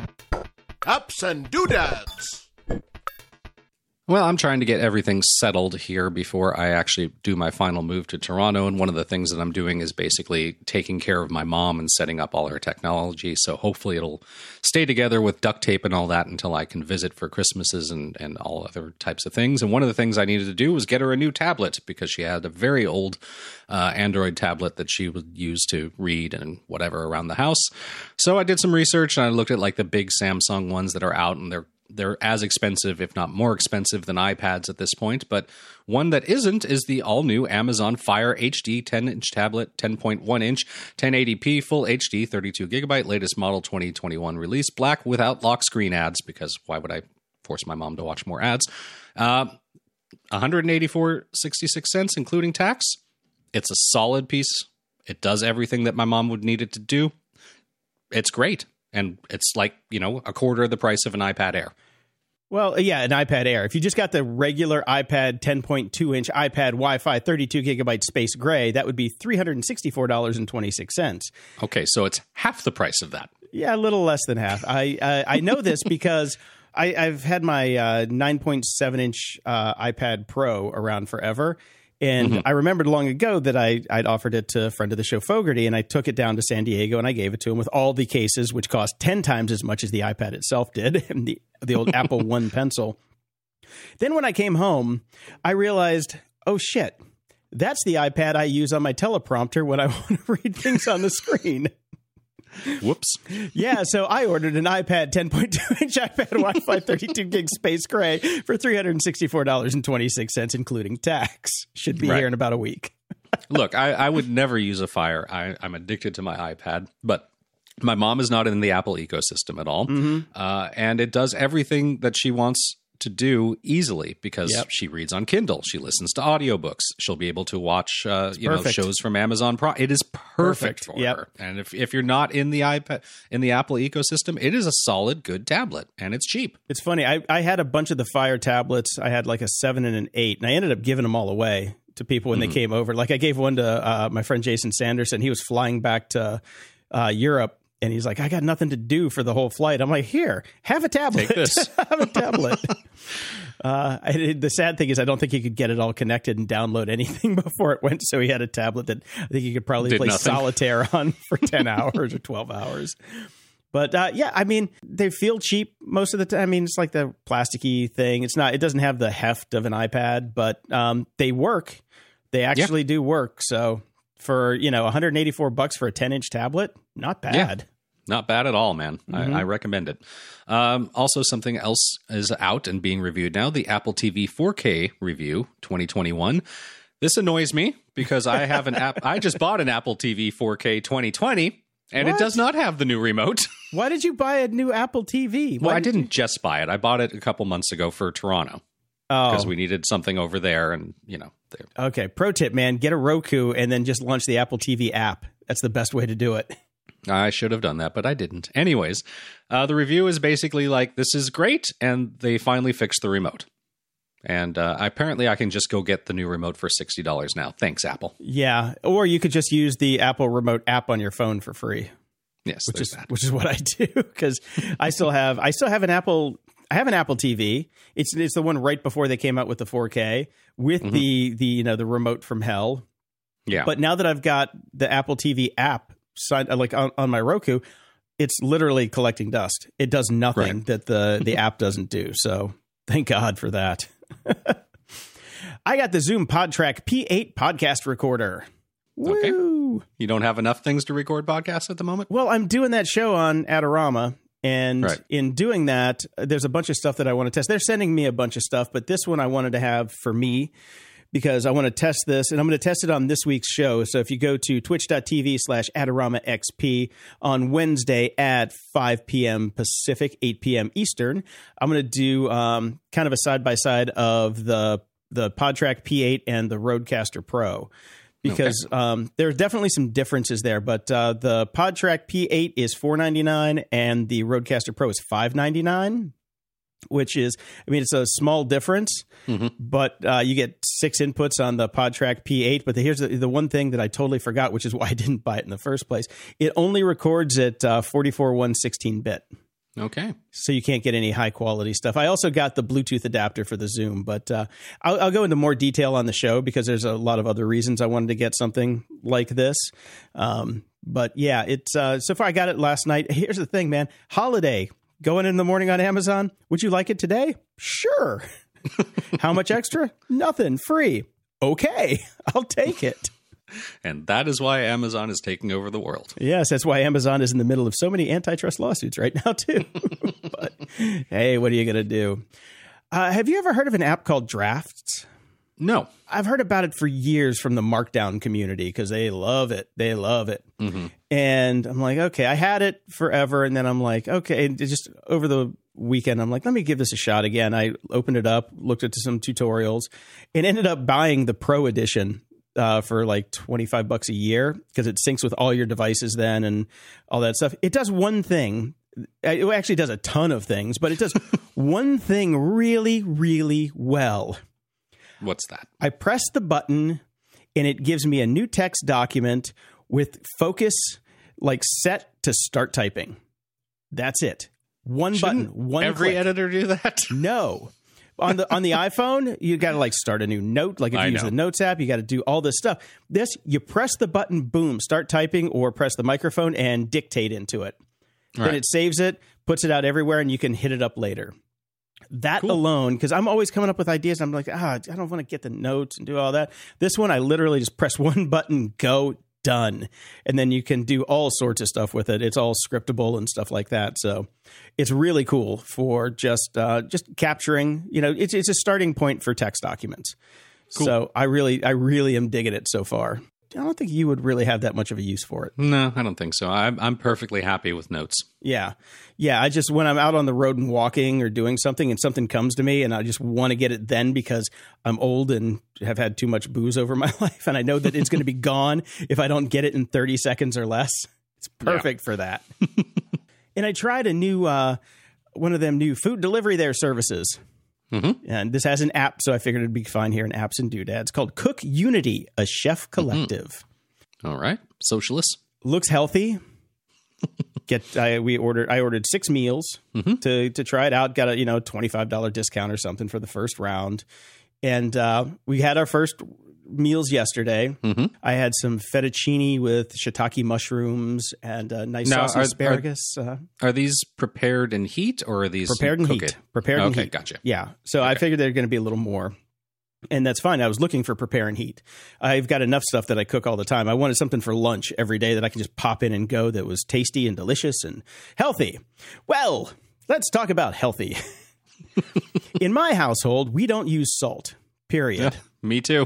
Ups and doodads. Well, I'm trying to get everything settled here before I actually do my final move to Toronto. And one of the things that I'm doing is basically taking care of my mom and setting up all her technology. So hopefully it'll stay together with duct tape and all that until I can visit for Christmases and, and all other types of things. And one of the things I needed to do was get her a new tablet because she had a very old uh, Android tablet that she would use to read and whatever around the house. So I did some research and I looked at like the big Samsung ones that are out, and they're They're as expensive, if not more expensive, than iPads at this point. But one that isn't is the all-new Amazon Fire H D ten-inch tablet, ten point one inch, ten eighty p, full H D, thirty-two gigabyte, latest model twenty twenty-one release, black without lock screen ads, because why would I force my mom to watch more ads? Uh, one hundred eighty-four dollars and sixty-six cents, including tax. It's a solid piece. It does everything that my mom would need it to do. It's great. And it's like, you know, a quarter of the price of an iPad Air. Well, yeah, an iPad Air. If you just got the regular iPad ten point two inch iPad Wi-Fi thirty-two gigabyte space gray, that would be three hundred sixty-four dollars and twenty-six cents. Okay, so it's half the price of that. Yeah, a little less than half. I uh, I know this because I, I've had my uh, nine point seven inch uh, iPad Pro around forever. And mm-hmm. I remembered long ago that I, I'd offered it to a friend of the show, Fogarty, and I took it down to San Diego and I gave it to him with all the cases, which cost ten times as much as the iPad itself did, and the, the old Apple One pencil. Then when I came home, I realized, oh, shit, that's the iPad I use on my teleprompter when I want to read things on the screen. Whoops. Yeah, so I ordered an iPad ten point two inch iPad Wi-Fi thirty-two gig space gray for three hundred sixty-four dollars and twenty-six cents, including tax. Should be right here in about a week. Look, I, I would never use a Fire. I, I'm addicted to my iPad, but my mom is not in the Apple ecosystem at all. Mm-hmm. Uh, and it does everything that she wants to do easily because yep. she reads on Kindle. She listens to audiobooks. She'll be able to watch uh, you know shows from Amazon Prime. It is perfect, perfect. for yep. her. And if, if you're not in the iPad in the Apple ecosystem, it is a solid, good tablet, and it's cheap. It's funny. I, I had a bunch of the Fire tablets. I had like a seven and an eight, and I ended up giving them all away to people when mm-hmm. they came over. Like I gave one to uh, my friend Jason Sanderson. He was flying back to uh, Europe. And he's like, I got nothing to do for the whole flight. I'm like, here, have a tablet. Take this. Have a tablet. uh, I, the sad thing is I don't think he could get it all connected and download anything before it went. So he had a tablet that I think he could probably Did play nothing. solitaire on for ten hours or twelve hours. But uh, yeah, I mean, they feel cheap most of the time. I mean, it's like the plasticky thing. It's not, it doesn't have the heft of an iPad, but um, they work. They actually yeah. do work. So for, you know, one hundred eighty-four bucks for a ten inch tablet, not bad. Yeah. Not bad at all, man. Mm-hmm. I, I recommend it. Um, also, something else is out and being reviewed now, the Apple T V four K review twenty twenty-one. This annoys me because I have an app. I just bought an Apple T V four K twenty twenty, and What? it does not have the new remote. Why did you buy a new Apple T V? Well, Why I did didn't you- just buy it. I bought it a couple months ago for Toronto Oh, because we needed something over there, and you know, there- okay. Pro tip, man: get a Roku and then just launch the Apple T V app. That's the best way to do it. I should have done that, but I didn't. Anyways, uh, the review is basically like, this is great, and they finally fixed the remote. And uh, apparently I can just go get the new remote for sixty dollars now. Thanks, Apple. Yeah, or you could just use the Apple Remote app on your phone for free, Yes, which there's is that. which is what I do because I still have I still have an Apple. I have an Apple T V. It's it's the one right before they came out with the four K with Mm-hmm. the the you know the remote from hell. Yeah. But now that I've got the Apple T V app signed, like on, on my Roku, it's literally collecting dust. It does nothing Right. that the the app doesn't do. So thank God for that. I got the Zoom PodTrack P eight podcast recorder. Okay. Woo! You don't have enough things to record podcasts at the moment? Well, I'm doing that show on Adorama. And Right. in doing that, there's a bunch of stuff that I want to test. They're sending me a bunch of stuff, but this one I wanted to have for me because I want to test this, and I'm going to test it on this week's show. So if you go to twitch.tv slash Adorama XP on Wednesday at five p.m. Pacific, eight p.m. Eastern, I'm going to do um, kind of a side-by-side of the the PodTrack P eight and the Rodecaster Pro. Because um, there are definitely some differences there, but uh, the PodTrack P eight is four ninety-nine and the Rodecaster Pro is five ninety-nine, which is, I mean, it's a small difference, Mm-hmm. but uh, you get six inputs on the PodTrack P eight. But the, here's the, the one thing that I totally forgot, which is why I didn't buy it in the first place. It only records at uh, forty-four one sixteen bit. Okay. So you can't get any high quality stuff. I also got the Bluetooth adapter for the Zoom, but uh, I'll, I'll go into more detail on the show because there's a lot of other reasons I wanted to get something like this. Um, but yeah, it's uh, so far I got it last night. Here's the thing, man. Holiday going in the morning on Amazon. Would you like it today? Sure. How much extra? Nothing. Free. Okay, I'll take it. And that is why Amazon is taking over the world. Yes, that's why Amazon is in the middle of so many antitrust lawsuits right now, too. But hey, what are you going to do? Uh, have you ever heard of an app called Drafts? No. I've heard about it for years from the Markdown community because they love it. They love it. Mm-hmm. And I'm like, okay, I had it forever. And then I'm like, okay, and just over the weekend, I'm like, let me give this a shot again. I opened it up, looked at some tutorials, and ended up buying the Pro Edition. Uh, for like twenty-five bucks a year because it syncs with all your devices then and all that stuff. It does one thing. It actually does a ton of things, but it does one thing really, really well. What's that? I press the button and it gives me a new text document with focus like set to start typing. That's it. One Shouldn't button, one every click. editor do that? No. on the on the iPhone, you got to like start a new note. Like if you I use know. the Notes app, you got to do all this stuff. This, you press the button, boom, start typing, or press the microphone and dictate into it. Then Right. it saves it, puts it out everywhere, and you can hit it up later. That Cool. alone, because I'm always coming up with ideas. And I'm like, ah, I don't want to get the notes and do all that. This one, I literally just press one button, go, done. And then you can do all sorts of stuff with it. It's all scriptable and stuff like that. So it's really cool for just uh, just capturing, you know, it's it's a starting point for text documents. Cool. So I really, I really am digging it so far. I don't think you would really have that much of a use for it. No, I don't think so. I'm I'm perfectly happy with Notes. Yeah. Yeah. I just, when I'm out on the road and walking or doing something and something comes to me and I just want to get it then because I'm old and have had too much booze over my life. And I know that it's going to be gone if I don't get it in thirty seconds or less. It's perfect for that. And I tried a new, uh, one of them new food delivery there services. Mm-hmm. And this has an app, so I figured it'd be fine here in apps and doodads called Cook Unity, a chef collective. All right. Socialists. Looks healthy. Get I we ordered I ordered six meals to to try it out. Got a you know twenty-five dollars discount or something for the first round. And uh, we had our first meals yesterday. Mm-hmm. I had some fettuccine with shiitake mushrooms and uh, nice Now, saucy are- are- asparagus. uh, Are these prepared in heat or are these prepared in cook heat. it? Prepared in Okay, heat. gotcha. Yeah. So I figured they're going to be a little more. And that's fine. I was looking for prepare and heat. I've got enough stuff that I cook all the time. I wanted something for lunch every day that I can just pop in and go that was tasty and delicious and healthy. Well, let's talk about healthy. In my household, we don't use salt, period. Yeah, me too.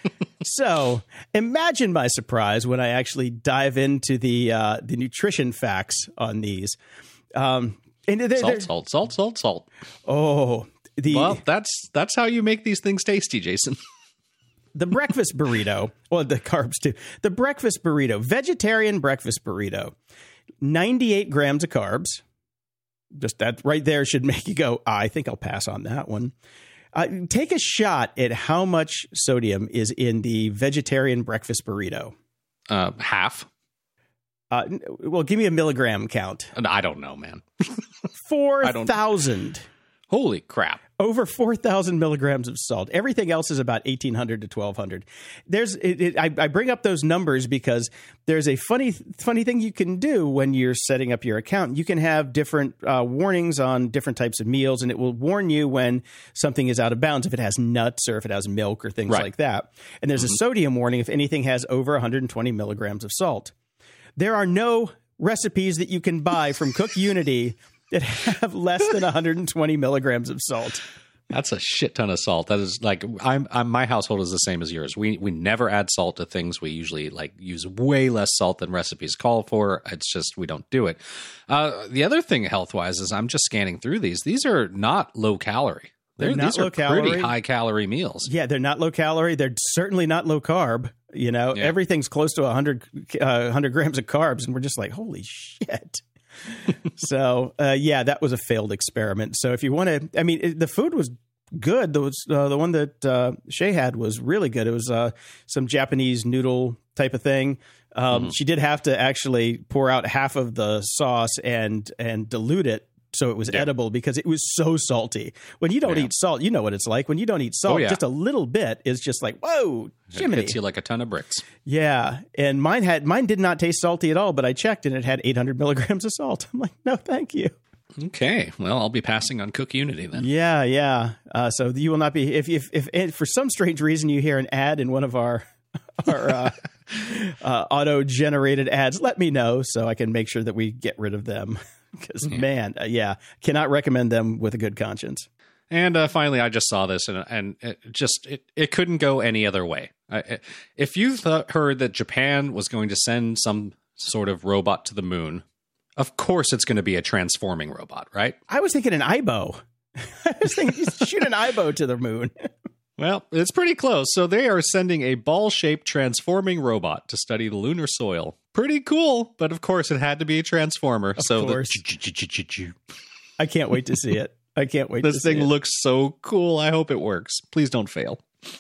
So imagine my surprise when I actually dive into the uh, the nutrition facts on these. Um, and they're, salt, they're, salt, salt, salt, salt. Oh, the Well, that's that's how you make these things tasty, Jason. the breakfast burrito. Well, the carbs too. The breakfast burrito, vegetarian breakfast burrito, ninety-eight grams of carbs. Just that right there should make you go, I think I'll pass on that one. Uh, take a shot at how much sodium is in the vegetarian breakfast burrito. Uh, half. Uh, well, give me a milligram count. I don't know, man. four thousand. Holy crap. Over four thousand milligrams of salt. Everything else is about eighteen hundred to twelve hundred. There's, it, it, I, I bring up those numbers because there's a funny, funny thing you can do when you're setting up your account. You can have different uh, warnings on different types of meals, and it will warn you when something is out of bounds, if it has nuts or if it has milk or things right. like that. And there's mm-hmm. a sodium warning if anything has over one hundred twenty milligrams of salt. There are no recipes that you can buy from Cook Unity that have less than one hundred twenty milligrams of salt. That's a shit ton of salt. That is like, I'm, I'm my household is the same as yours. We we never add salt to things. We usually like use way less salt than recipes call for. It's just we don't do it. Uh, the other thing health wise is I'm just scanning through these. These are not low calorie. They're, They're not these are low calorie. Pretty high calorie meals. Yeah, they're not low calorie. They're certainly not low carb. You know, yeah. everything's close to one hundred, uh, one hundred grams of carbs, and we're just like, holy shit. So, uh, yeah, that was a failed experiment. So if you want to, I mean, it, the food was good. The, uh, the one that uh, Shay had was really good. It was uh, some Japanese noodle type of thing. Um, mm-hmm. She did have to actually pour out half of the sauce and and dilute it so it was yeah. edible because it was so salty. When you don't yeah. eat salt, you know what it's like. When you don't eat salt, oh, yeah. just a little bit is just like, whoa, Jiminy. It hits you like a ton of bricks. Yeah. And mine had mine did not taste salty at all, but I checked and it had eight hundred milligrams of salt. I'm like, no, thank you. Okay. Well, I'll be passing on Cook Unity then. Yeah, yeah. Uh, so you will not be, if, if, if, if for some strange reason you hear an ad in one of our, our uh, uh, auto-generated ads, let me know so I can make sure that we get rid of them. Because, yeah. man, uh, yeah, cannot recommend them with a good conscience. And uh, finally, I just saw this, and and it just it, it couldn't go any other way. I, if you th- heard that Japan was going to send some sort of robot to the moon, of course it's going to be a transforming robot, right? I was thinking an I B O. I was thinking shoot an I B O to the moon. Well, it's pretty close. So they are sending a ball-shaped transforming robot to study the lunar soil. Pretty cool, but of course it had to be a transformer. Of so course. The... I can't wait to see it. I can't wait this to see it. This thing looks so cool. I hope it works. Please don't fail.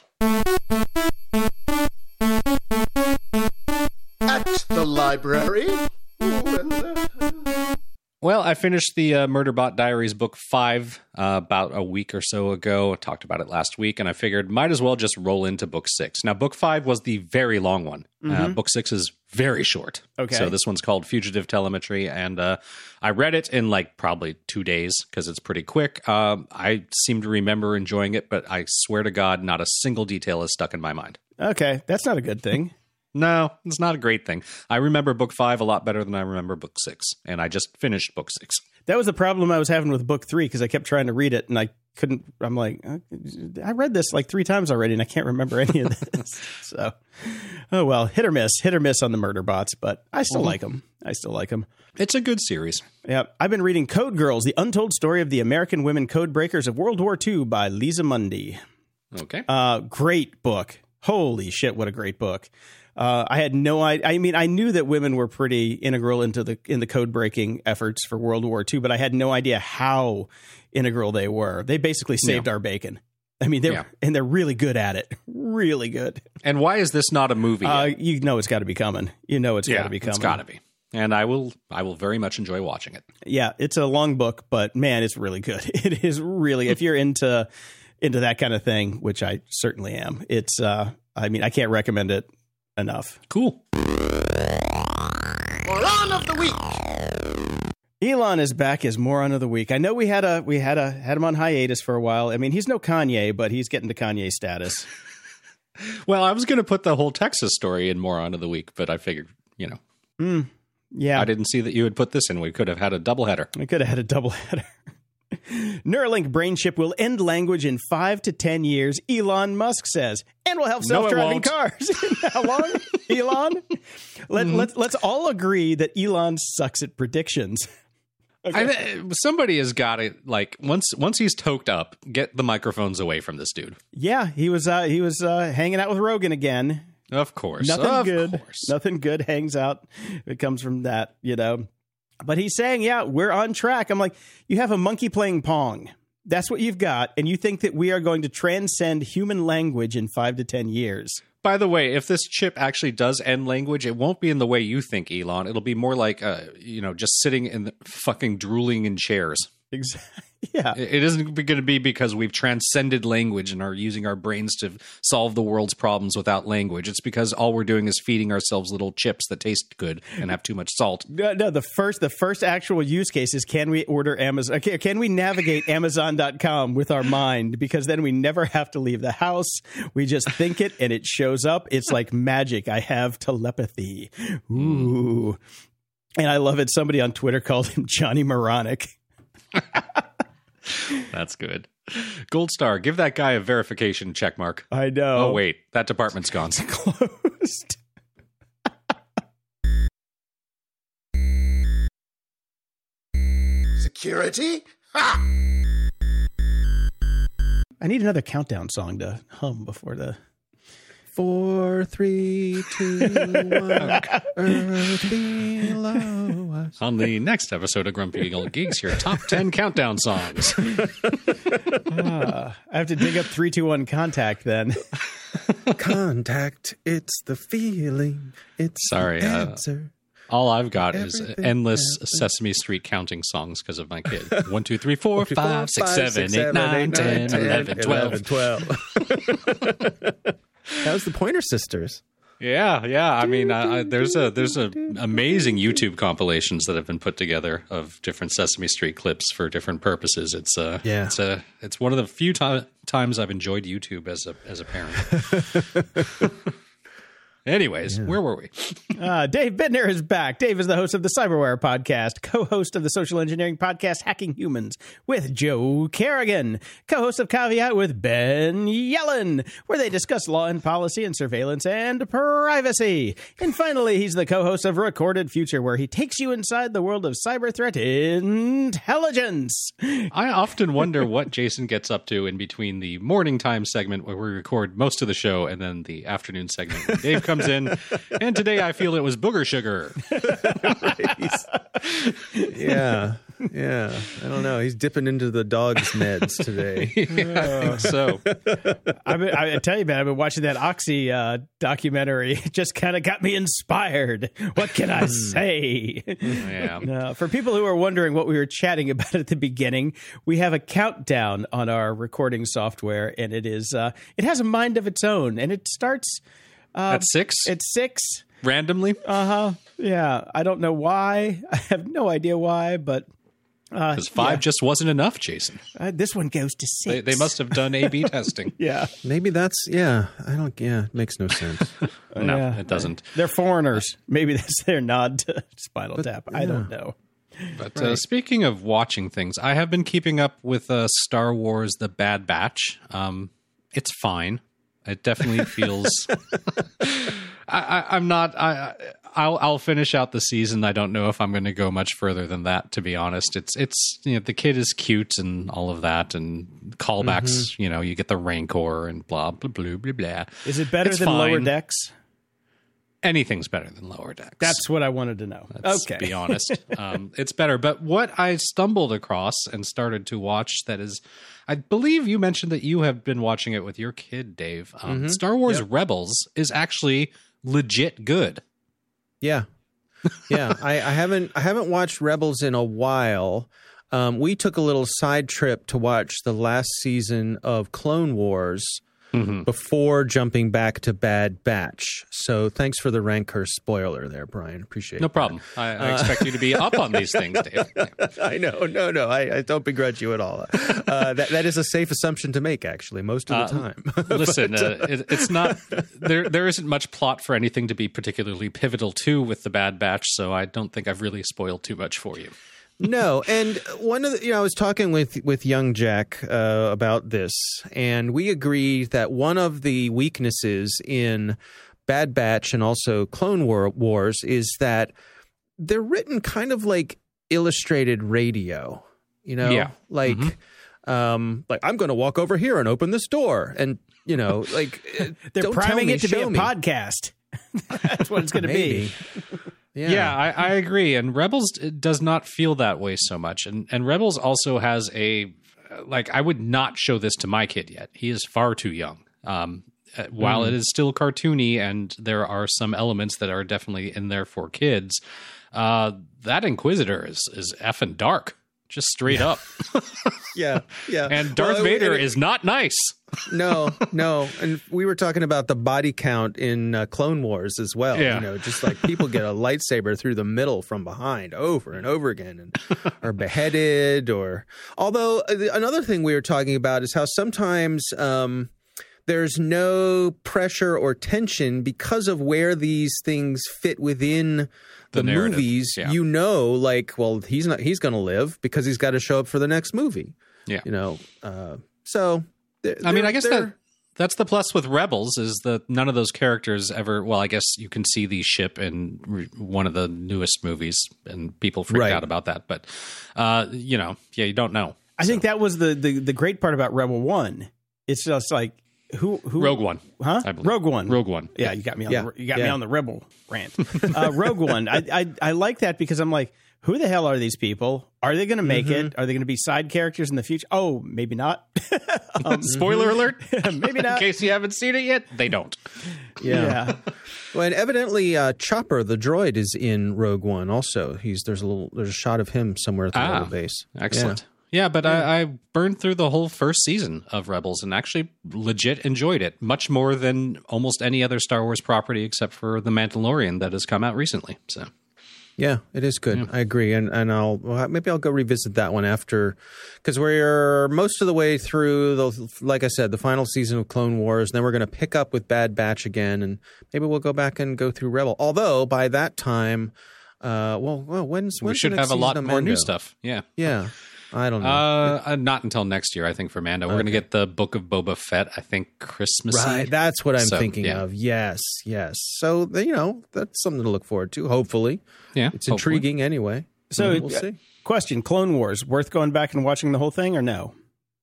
At the library. Well, I finished the uh, Murderbot Diaries book five uh, about a week or so ago. I talked about it last week, and I figured might as well just roll into book six. Now, book five was the very long one. Mm-hmm. Uh, book six is very short. Okay. So this one's called Fugitive Telemetry, and uh, I read it in like probably two days because it's pretty quick. Um, I seem to remember enjoying it, but I swear to God, not a single detail is stuck in my mind. Okay, that's not a good thing. No, it's not a great thing. I remember book five a lot better than I remember book six, and I just finished book six. That was the problem I was having with book three because I kept trying to read it, and I couldn't. I'm like, I read this like three times already, and I can't remember any of this. So, oh well, hit or miss, hit or miss on the Murderbots, but I still mm-hmm. like them. I still like them. It's a good series. Yeah, I've been reading Code Girls: The Untold Story of the American Women Code Breakers of World War Two by Lisa Mundy. Okay, uh, great book. Holy shit, what a great book. Uh, I had no idea. I mean, I knew that women were pretty integral into the in the code breaking efforts for World War Two, but I had no idea how integral they were. They basically saved yeah. our bacon. I mean, they yeah. and they're really good at it. Really good. And why is this not a movie uh, yet? You know it's got to be coming. You know it's yeah, got to be coming. It's got to be. And I will I will very much enjoy watching it. Yeah, it's a long book, but man, it's really good. It is really, if you're into into that kind of thing, which I certainly am. It's uh, I mean, I can't recommend it enough. Cool. Moron of the week. Elon is back as Moron of the Week. I know we had a we had a had him on hiatus for a while. I mean, he's no Kanye, but he's getting to Kanye status. Well, I was going to put the whole Texas story in Moron of the Week, but I figured, you know, mm, yeah, I didn't see that you had put this in. We could have had a doubleheader. We could have had a doubleheader. Neuralink brain chip will end language in five to ten years, Elon Musk says, and will help No, it self-driving won't. cars. How long, Elon? Let, Mm-hmm. let's, let's all agree that Elon sucks at predictions. I, somebody has got it. Like once once he's toked up, get the microphones away from this dude. Yeah, he was uh, he was uh, hanging out with Rogan again. Of course, Nothing of good. course. Nothing good hangs out. It comes from that, you know. But he's saying, yeah, we're on track. I'm like, you have a monkey playing Pong. That's what you've got. And you think that we are going to transcend human language in five to ten years. By the way, if this chip actually does end language, it won't be in the way you think, Elon. It'll be more like, uh, you know, just sitting in the fucking drooling in chairs. Exactly. Yeah. It it isn't going to be because we've transcended language and are using our brains to solve the world's problems without language. It's because all we're doing is feeding ourselves little chips that taste good and have too much salt. No, no, the first the first actual use case is, can we order Amazon? Okay, can we navigate Amazon dot com with our mind? Because then we never have to leave the house. We just think it and it shows up. It's like magic. I have telepathy. Ooh. And I love it. Somebody on Twitter called him Johnny Moronic. That's good. Gold star. Give that guy a verification check mark. I know. Oh, wait. That department's gone. Closed. Security? Ha! I need another countdown song to hum before the... Four, three, two, one. Earth below us. On the next episode of Grumpy Old Geeks, your top ten countdown songs. Uh, I have to dig up three two one Contact then. Contact, it's the feeling. It's Sorry, the uh, answer. All I've got is Everything endless happens. Sesame Street counting songs because of my kid. One, two, three, four, Four, five, six, seven, eight, nine, ten, eleven, twelve. twelve. That was the Pointer Sisters. Yeah, yeah. I mean, I, I, there's a there's a amazing YouTube compilations that have been put together of different Sesame Street clips for different purposes. It's uh, Yeah. it's a it's one of the few ti- times I've enjoyed YouTube as a as a parent. Anyways, where were we? Uh, Dave Bittner is back. Dave is the host of the Cyberwire podcast, co-host of the social engineering podcast Hacking Humans with Joe Kerrigan, co-host of Caveat with Ben Yellen, where they discuss law and policy and surveillance and privacy. And finally, he's the co-host of Recorded Future, where he takes you inside the world of cyber threat intelligence. I often wonder what Jason gets up to in between the morning time segment where we record most of the show and then the afternoon segment when Dave comes in. And today I feel it was booger sugar. Yeah. Yeah. I don't know. He's dipping into the dog's meds today. Yeah, I think so. I, mean, I tell you, man, I've been watching that Oxy uh, documentary. It just kind of got me inspired. What can I say? Yeah. Uh, for people who are wondering what we were chatting about at the beginning, we have a countdown on our recording software, and it is uh, it has a mind of its own, and it starts uh, At six? At six. Randomly? Uh huh. Yeah. I don't know why. I have no idea why, but uh, Because five yeah. just wasn't enough, Jason. Uh, this one goes to six. They, they must have done A B testing. Yeah. Maybe that's, yeah. I don't, yeah. It makes no sense. No, Yeah. it doesn't. They're foreigners. Maybe that's their nod to Spinal Tap. I don't know. But uh, speaking of watching things, I have been keeping up with uh, Star Wars The Bad Batch. Um, it's fine. It definitely feels... I, I, I'm not... I, I'll, I'll finish out the season. I don't know if I'm going to go much further than that, to be honest. It's, it's you know, the kid is cute and all of that, and callbacks, Mm-hmm. you know, you get the Rancor and blah, blah, blah, blah, blah. Is it better It's than Lower fine. Decks? Anything's better than Lower Decks. That's what I wanted to know. Let's okay. be honest. Um, it's better. But what I stumbled across and started to watch that is, I believe you mentioned that you have been watching it with your kid, Dave. Um, Star Wars Rebels is actually legit good. Yeah. Yeah. I, I haven't, I haven't watched Rebels in a while. Um, we took a little side trip to watch the last season of Clone Wars before jumping back to Bad Batch. So thanks for the Rancor spoiler there, Brian. Appreciate No it. problem. I, I expect you to be up on these things, Dave. I know. No, no. I, I don't begrudge you at all. Uh, that, that is a safe assumption to make, actually, most of the time. Listen, uh, it, it's not there. There isn't much plot for anything to be particularly pivotal to with the Bad Batch, so I don't think I've really spoiled too much for you. No, and one of the, you know, I was talking with with young Jack uh, about this, and we agreed that one of the weaknesses in Bad Batch and also Clone War Wars is that they're written kind of like illustrated radio, you know, Yeah. like, Mm-hmm. um, like I'm going to walk over here and open this door, and you know, like They're don't priming tell me, it to be show a me. podcast. That's what it's going to be. Maybe. Yeah. Yeah, I, I agree. And Rebels does not feel that way so much. And and Rebels also has a like I would not show this to my kid yet. He is far too young. Um, uh, while Mm. it is still cartoony and there are some elements that are definitely in there for kids, uh, that Inquisitor is is effing dark, just straight up. yeah, yeah. And Darth Well, Vader and- is not nice. No, no. And we were talking about the body count in uh, Clone Wars as well. Yeah. You know, just like people get a lightsaber through the middle from behind over and over again and are beheaded or although uh, the- another thing we were talking about is how sometimes um, there's no pressure or tension because of where these things fit within the, The narrative, movies. yeah. You know, like, well, he's not he's going to live because he's got to show up for the next movie. Yeah. You know, uh, so they're- I mean, they're- I guess they're- that that's the plus with Rebels is that none of those characters ever. Well, I guess you can see the ship in re- one of the newest movies, and people freaked Right. out about that. But uh, you know, yeah, you don't know. I think that was the, the the great part about Rebel One. It's just like who who Rogue One, huh? I believe. Rogue One, Rogue One. Yeah, you got me on Yeah. the, you got me Yeah. on the Rebel rant. uh, Rogue One. I, I I like that because I'm like, who the hell are these people? Are they going to make Mm-hmm. it? Are they going to be side characters in the future? Oh, maybe not. um, Spoiler alert! maybe In not. case you haven't seen it yet, they don't. Yeah. Well, and evidently, uh, Chopper the droid is in Rogue One. Also, he's there's a little there's a shot of him somewhere at the Ah, rebel base. Excellent. Yeah, but I, I burned through the whole first season of Rebels and actually legit enjoyed it much more than almost any other Star Wars property except for The Mandalorian that has come out recently. So. Yeah, it is good. I agree, and and I'll well, maybe I'll go revisit that one after, because we're most of the way through the like I said the final season of Clone Wars. And then we're going to pick up with Bad Batch again, and maybe we'll go back and go through Rebel. Although by that time, uh, well, well, when's, when's We should the next have a lot season of more new Mando? stuff. Yeah. Yeah, I don't know. Uh, uh, not until next year, I think, for Mando. We're going to get the Book of Boba Fett, I think, Christmas. Right, that's what I'm So, thinking yeah. of. Yes, yes. So you know, that's something to look forward to. Hopefully, Yeah, it's hopefully. intriguing anyway. So we'll see. Question: Clone Wars worth going back and watching the whole thing or no?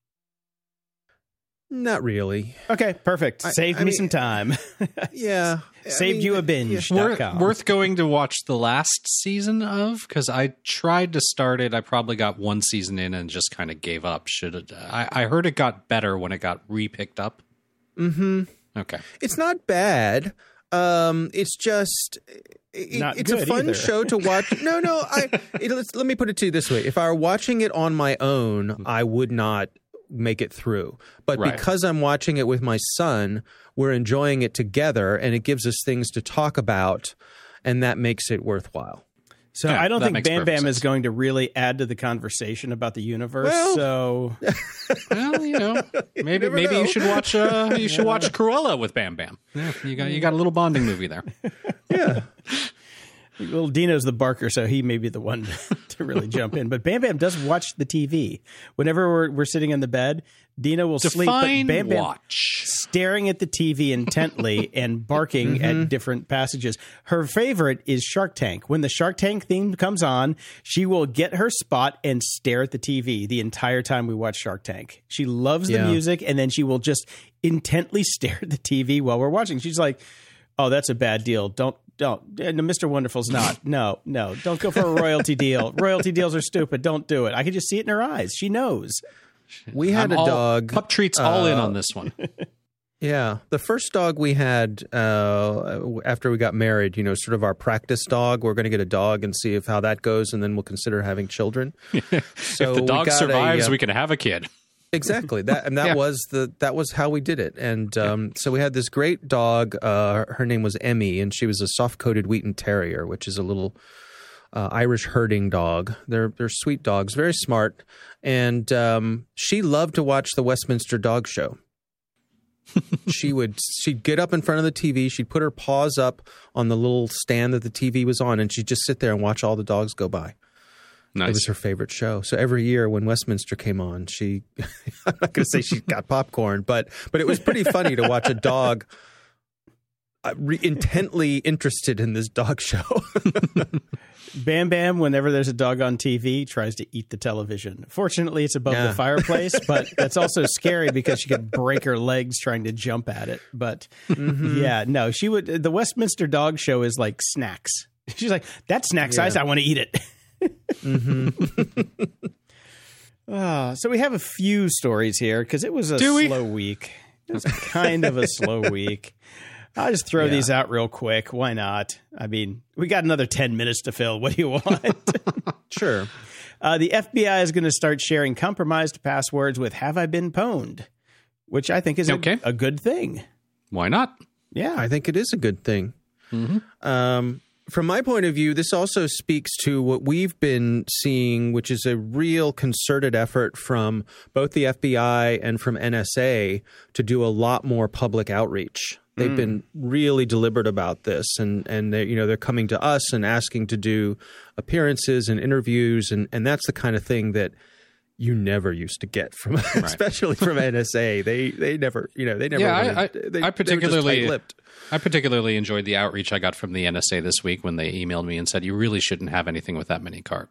Not really. Okay, perfect. I- Saved I me mean- some time. Yeah, I Saved mean, you a binge. Worth, worth going to watch the last season of because I tried to start it. I probably got one season in and just kind of gave up. Should it, I, I heard it got better when it got re-picked up. Mm-hmm. Okay. It's not bad. Um, it's just it, Not it's a good fun either. show to watch. No, no. I it, let's, let me put it to you this way: if I were watching it on my own, I would not make it through. But Right. because I'm watching it with my son, we're enjoying it together, and it gives us things to talk about, and that makes it worthwhile. So Yeah, I don't that think makes Bam perfect Bam is sense. going to really add to the conversation about the universe. Well- so Well, you know, maybe never maybe know. you should watch uh, you should watch Cruella with Bam Bam. Yeah, you got you got a little bonding movie there. Yeah. well, Dino's the barker, so he may be the one to really jump in. But Bam Bam does watch the T V. Whenever we're, we're sitting in the bed, Dino will sleep, but Define Bam Bam watch. staring at the T V intently and barking at different passages. Her favorite is Shark Tank. When the Shark Tank theme comes on, she will get her spot and stare at the T V the entire time we watch Shark Tank. She loves the Yeah. music, and then she will just intently stare at the T V while we're watching. She's like, "Oh, that's a bad deal. Don't." Don't. No, Mister Wonderful's not. No, no. Don't go for a royalty deal. Royalty deals are stupid. Don't do it. I can just see it in her eyes. She knows. We had I'm a all- dog. Pup treats all in uh, on this one. Yeah, the first dog we had uh, after we got married, you know, sort of our practice dog. We're going to get a dog and see if how that goes, and then we'll consider having children. So if the we dog got a, survives, uh, we can have a kid. exactly that, and that Yeah. was the that was how we did it. And um, so we had this great dog. Uh, her name was Emmy, and she was a soft-coated Wheaten Terrier, which is a little uh, Irish herding dog. They're they're sweet dogs, very smart, and um, she loved to watch the Westminster Dog Show. she would she'd get up in front of the T V, she'd put her paws up on the little stand that the T V was on, and she'd just sit there and watch all the dogs go by. Nice. It was her favorite show. So every year when Westminster came on, she, I'm not going to say she got popcorn, but but it was pretty funny to watch a dog uh, re- intently interested in this dog show. Bam Bam, whenever there's a dog on T V, tries to eat the television. Fortunately, it's above Yeah. the fireplace, but that's also scary because she could break her legs trying to jump at it. But Mm-hmm. yeah, no, she would. The Westminster Dog Show is like snacks. She's like, that snack size, I want to eat it. Mm-hmm. uh, so we have a few stories here because it was a Do we? slow week. It was kind of a slow week. I'll just throw Yeah. these out real quick. Why not? I mean, we got another ten minutes to fill. What do you want? Sure. Uh, the F B I is going to start sharing compromised passwords with Have I Been Pwned, which I think is a, Okay. a good thing. Why not? Yeah. I think it is a good thing. Um, from my point of view, this also speaks to what we've been seeing, which is a real concerted effort from both the F B I and from N S A to do a lot more public outreach. They've been really deliberate about this, and and they, you know, they're coming to us and asking to do appearances and interviews, and and that's the kind of thing that you never used to get from, especially from N S A. They they never, you know, they never. Yeah, wanted, I- I- they, I they were just particularly- tight-lipped. I particularly enjoyed the outreach I got from the N S A this week when they emailed me and said, you really shouldn't have anything with that many carbs.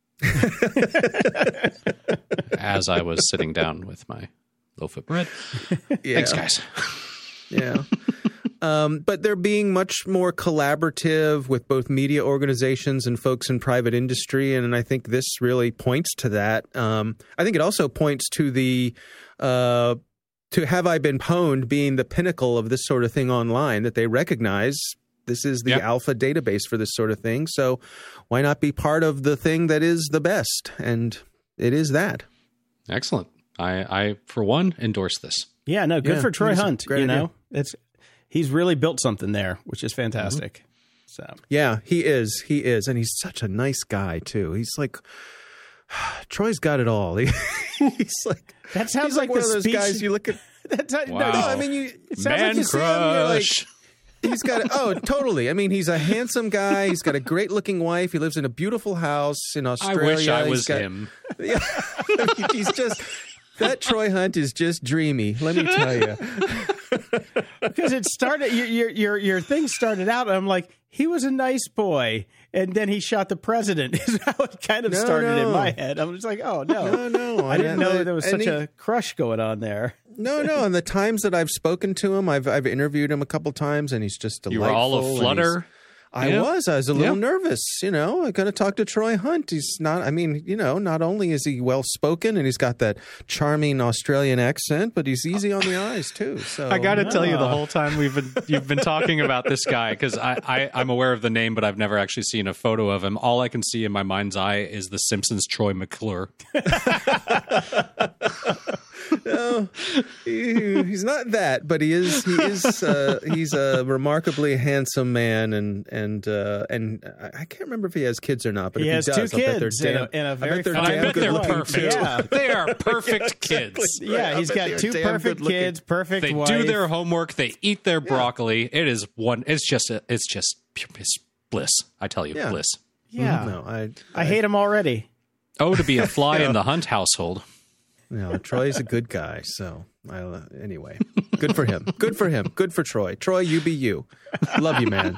As I was sitting down with my loaf of bread. Yeah. Thanks, guys. Yeah. Um, but they're being much more collaborative with both media organizations and folks in private industry. And I think this really points to that. Um, I think it also points to the uh, to Have I Been Pwned being the pinnacle of this sort of thing online, that they recognize this is the Yep. alpha database for this sort of thing. So why not be part of the thing that is the best? And it is that. Excellent. I, I, for one, endorse this. Yeah, no, good Yeah, for Troy it's a Hunt. great You idea. know, it's he's really built something there, which is fantastic. So Yeah, he is. He is. And he's such a nice guy, too. He's like, Troy's got it all. He, he's like, that sounds he's like, like, one the of those speech. guys you look at. That's how, Wow. no, No, I mean, you, it sounds like Man you see him, you're like, crush. he's got, oh, totally. I mean, he's a handsome guy. He's got a great looking wife. He lives in a beautiful house in I Australia. wish I He's was got- him. Yeah, I mean, he's just, that Troy Hunt is just dreamy. Let me tell you. because it started your, your your your thing started out and I'm like, he was a nice boy, and then he shot the president is how it kind of No, started in no. my head. I'm just like, oh no, No, no. I didn't And, know uh, there was and such he- a crush going on there. No, no. And the times that I've spoken to him, I've I've interviewed him a couple times, and he's just You delightful. were all and he's- aflutter. I Yeah. was. I was a little Yeah. nervous. You know, I got to talk to Troy Hunt. He's not, I mean, you know, not only is he well spoken and he's got that charming Australian accent, but he's easy on the eyes too. So I got to tell you, the whole time we've been you've been talking about this guy, because I, I I'm aware of the name, but I've never actually seen a photo of him. All I can see in my mind's eye is the Simpsons Troy McClure. no, he, he's not that, but he is. He is. Uh, he's a remarkably handsome man, and and uh, and I I can't remember if he has kids or not. But He if has he does, two I'll bet kids they're and a- damn, and a I very bet they're And I damn bet good they're looking perfect. too. Yeah. They are perfect kids. Yeah, I he's bet got they're two damn perfect good-looking. kids, perfect They wife. do their homework. They eat their broccoli. It is one. It's just. A, it's just. It's bliss. I tell you, Yeah. bliss. yeah. No, I. I hate him already. Oh, to be a fly in the Hunt household. No, Troy's a good guy. So I, uh, anyway, good for him. Good for him. Good for Troy. Troy, you be you. Love you, man.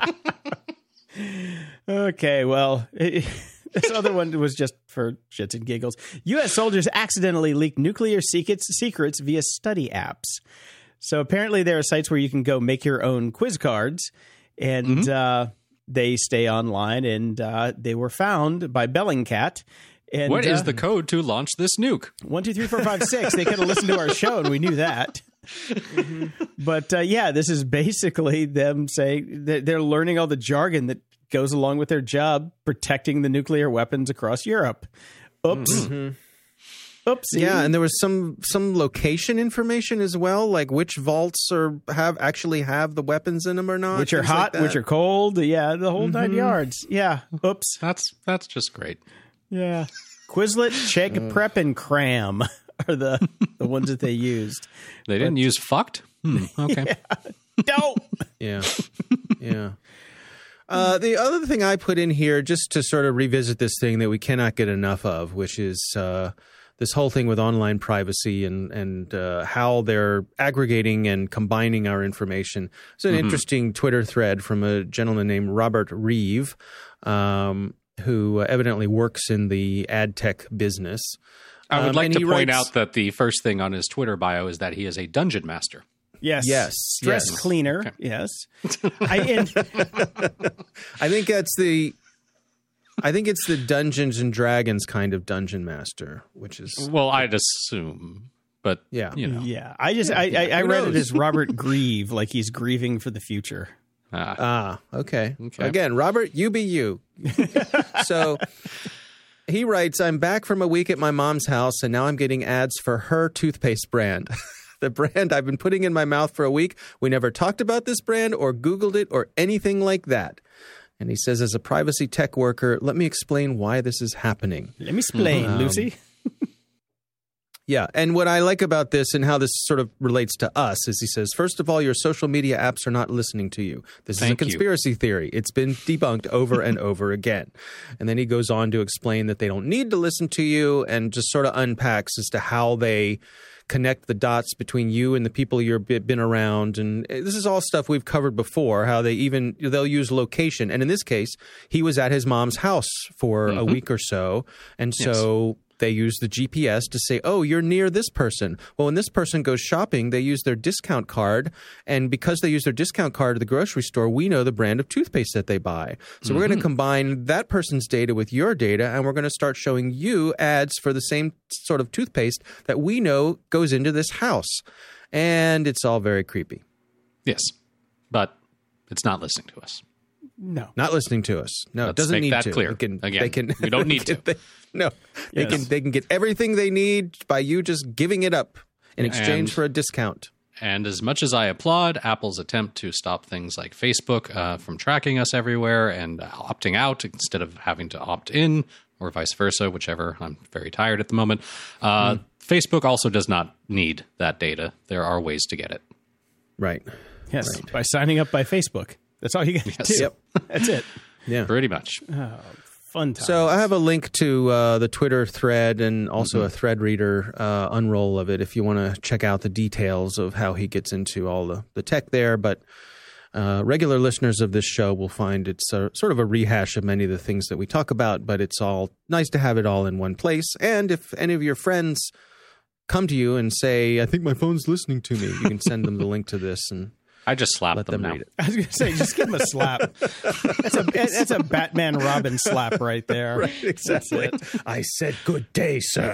Okay, well, this other one was just for shits and giggles. U S soldiers accidentally leaked nuclear secrets, secrets via study apps. So apparently there are sites where you can go make your own quiz cards, and Mm-hmm. uh, they stay online, and uh, they were found by Bellingcat. And, What is uh, the code to launch this nuke? One, two, three, four, five, six. They could have listened to our show, and we knew that. But uh, yeah, this is basically them saying that they're learning all the jargon that goes along with their job protecting the nuclear weapons across Europe. Oops. Oopsie. Yeah, and there was some some location information as well, like which vaults are have actually have the weapons in them or not, which are things like hot, that. which are cold. Yeah, the whole nine yards. Yeah. Oops. That's that's just great. Yeah. Quizlet, check, prep, and cram are the, the ones that they used. They didn't use fucked. Hmm, okay. Dope. Yeah, yeah. Uh, the other thing I put in here, just to sort of revisit this thing that we cannot get enough of, which is uh, this whole thing with online privacy and and uh, how they're aggregating and combining our information. It's an mm-hmm. interesting Twitter thread from a gentleman named Robert Reeve, um, who evidently works in the ad tech business. I would um, like to point writes, out that the first thing on his Twitter bio is that he is a dungeon master. Yes. Yes. Stress yes. cleaner. Okay. Yes. I, and, I think that's the. I think it's the Dungeons and Dragons kind of dungeon master, which is well, I'd assume, but yeah, you know, yeah. I just yeah, I, yeah. I, I read knows? it as Robert Grieve, like he's grieving for the future. Ah, ah okay. okay. Again, Robert, you be you. So. He writes, I'm back from a week at my mom's house, and now I'm getting ads for her toothpaste brand. The brand I've been putting in my mouth for a week. We never talked about this brand or Googled it or anything like that. And he says, as a privacy tech worker, let me explain why this is happening. Let me explain, um, Lucy. Yeah, and what I like about this and how this sort of relates to us is he says, first of all, your social media apps are not listening to you. This Thank is a conspiracy you. theory. It's been debunked over and over again. And then he goes on to explain that they don't need to listen to you and just sort of unpacks as to how they connect the dots between you and the people you've been around. And this is all stuff we've covered before, how they even, they'll use location. And in this case, he was at his mom's house for mm-hmm. a week or so. And so... Yes. They use the G P S to say, oh, you're near this person. Well, when this person goes shopping, they use their discount card. And because they use their discount card at the grocery store, we know the brand of toothpaste that they buy. So mm-hmm. we're going to combine that person's data with your data, and we're going to start showing you ads for the same sort of toothpaste that we know goes into this house. And it's all very creepy. Yes, but it's not listening to us. No. Not listening to us. No, Let's it doesn't make need that to. clear. They can, Again, they can, we don't need they, to. They, no, they yes. can they can get everything they need by you just giving it up in exchange and, for a discount. And as much as I applaud Apple's attempt to stop things like Facebook uh, from tracking us everywhere and opting out instead of having to opt in, or vice versa, whichever, I'm very tired at the moment, uh, mm. Facebook also does not need that data. There are ways to get it. Right. Yes, right. by signing up by Facebook. That's all you got to yes. do. Yep. That's it. Yeah. Pretty much. Oh, fun times. So I have a link to uh, the Twitter thread and also mm-hmm. a thread reader uh, unroll of it if you want to check out the details of how he gets into all the, the tech there. But uh, regular listeners of this show will find it's a, sort of a rehash of many of the things that we talk about, but it's all nice to have it all in one place. And if any of your friends come to you and say, I think my phone's listening to me, you can send them the link to this and I just slapped let them, them now. read it. I was going to say, just give him a slap. That's a that's a Batman Robin slap right there. Right, exactly. I said, good day, sir.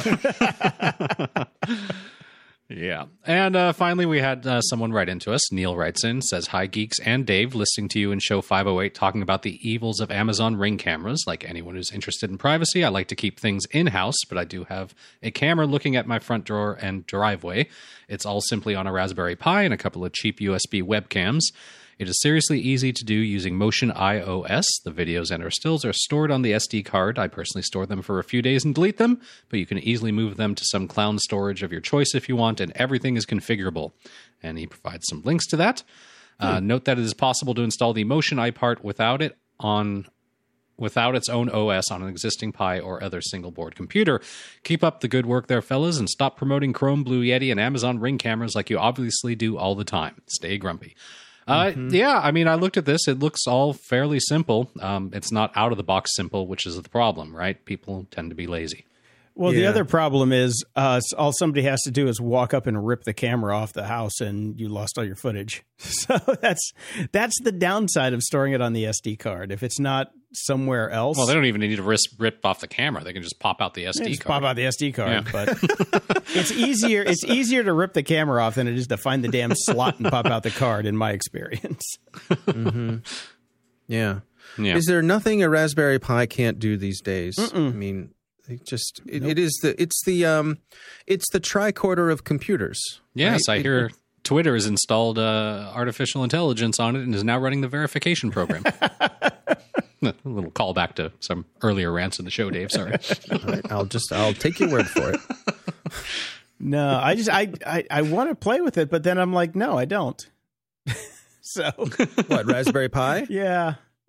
Yeah. And uh, finally, we had uh, someone write into us. Neil writes in, says, hi, Geeks and Dave, listening to you in show five oh eight talking about the evils of Amazon Ring cameras. Like anyone who's interested in privacy, I like to keep things in-house, but I do have a camera looking at my front door and driveway. It's all simply on a Raspberry Pi and a couple of cheap U S B webcams. It is seriously easy to do using Motion I O S. The videos and or stills are stored on the S D card. I personally store them for a few days and delete them, but you can easily move them to some cloud storage of your choice if you want, and everything is configurable. And he provides some links to that. Hmm. Uh, note that it is possible to install the Motion iPart without it on without its own O S on an existing Pi or other single-board computer. Keep up the good work there, fellas, and stop promoting Chrome, Blue Yeti, and Amazon Ring cameras like you obviously do all the time. Stay grumpy. Uh, mm-hmm. Yeah, I mean, I looked at this. It looks all fairly simple. Um, it's not out-of-the-box simple, which is the problem, right? People tend to be lazy. Well, yeah. the other problem is uh, all somebody has to do is walk up and rip the camera off the house, and you lost all your footage. So that's that's the downside of storing it on the S D card. If it's not somewhere else, well, they don't even need to risk, rip off the camera. They can just pop out the S D just card. Pop out the S D card, yeah. But it's easier. It's easier to rip the camera off than it is to find the damn slot and pop out the card. In my experience. Mm-hmm. Yeah. yeah. Is there nothing a Raspberry Pi can't do these days? Mm-mm. I mean. It just it, nope. it is the it's the um it's the tricorder of computers. Yes, right? I hear it, Twitter has installed uh, artificial intelligence on it and is now running the verification program. A little callback to some earlier rants in the show, Dave. Sorry. All right, I'll just I'll take your word for it. No, I just I I, I want to play with it, but then I'm like, no, I don't. So what, Raspberry Pi? Yeah.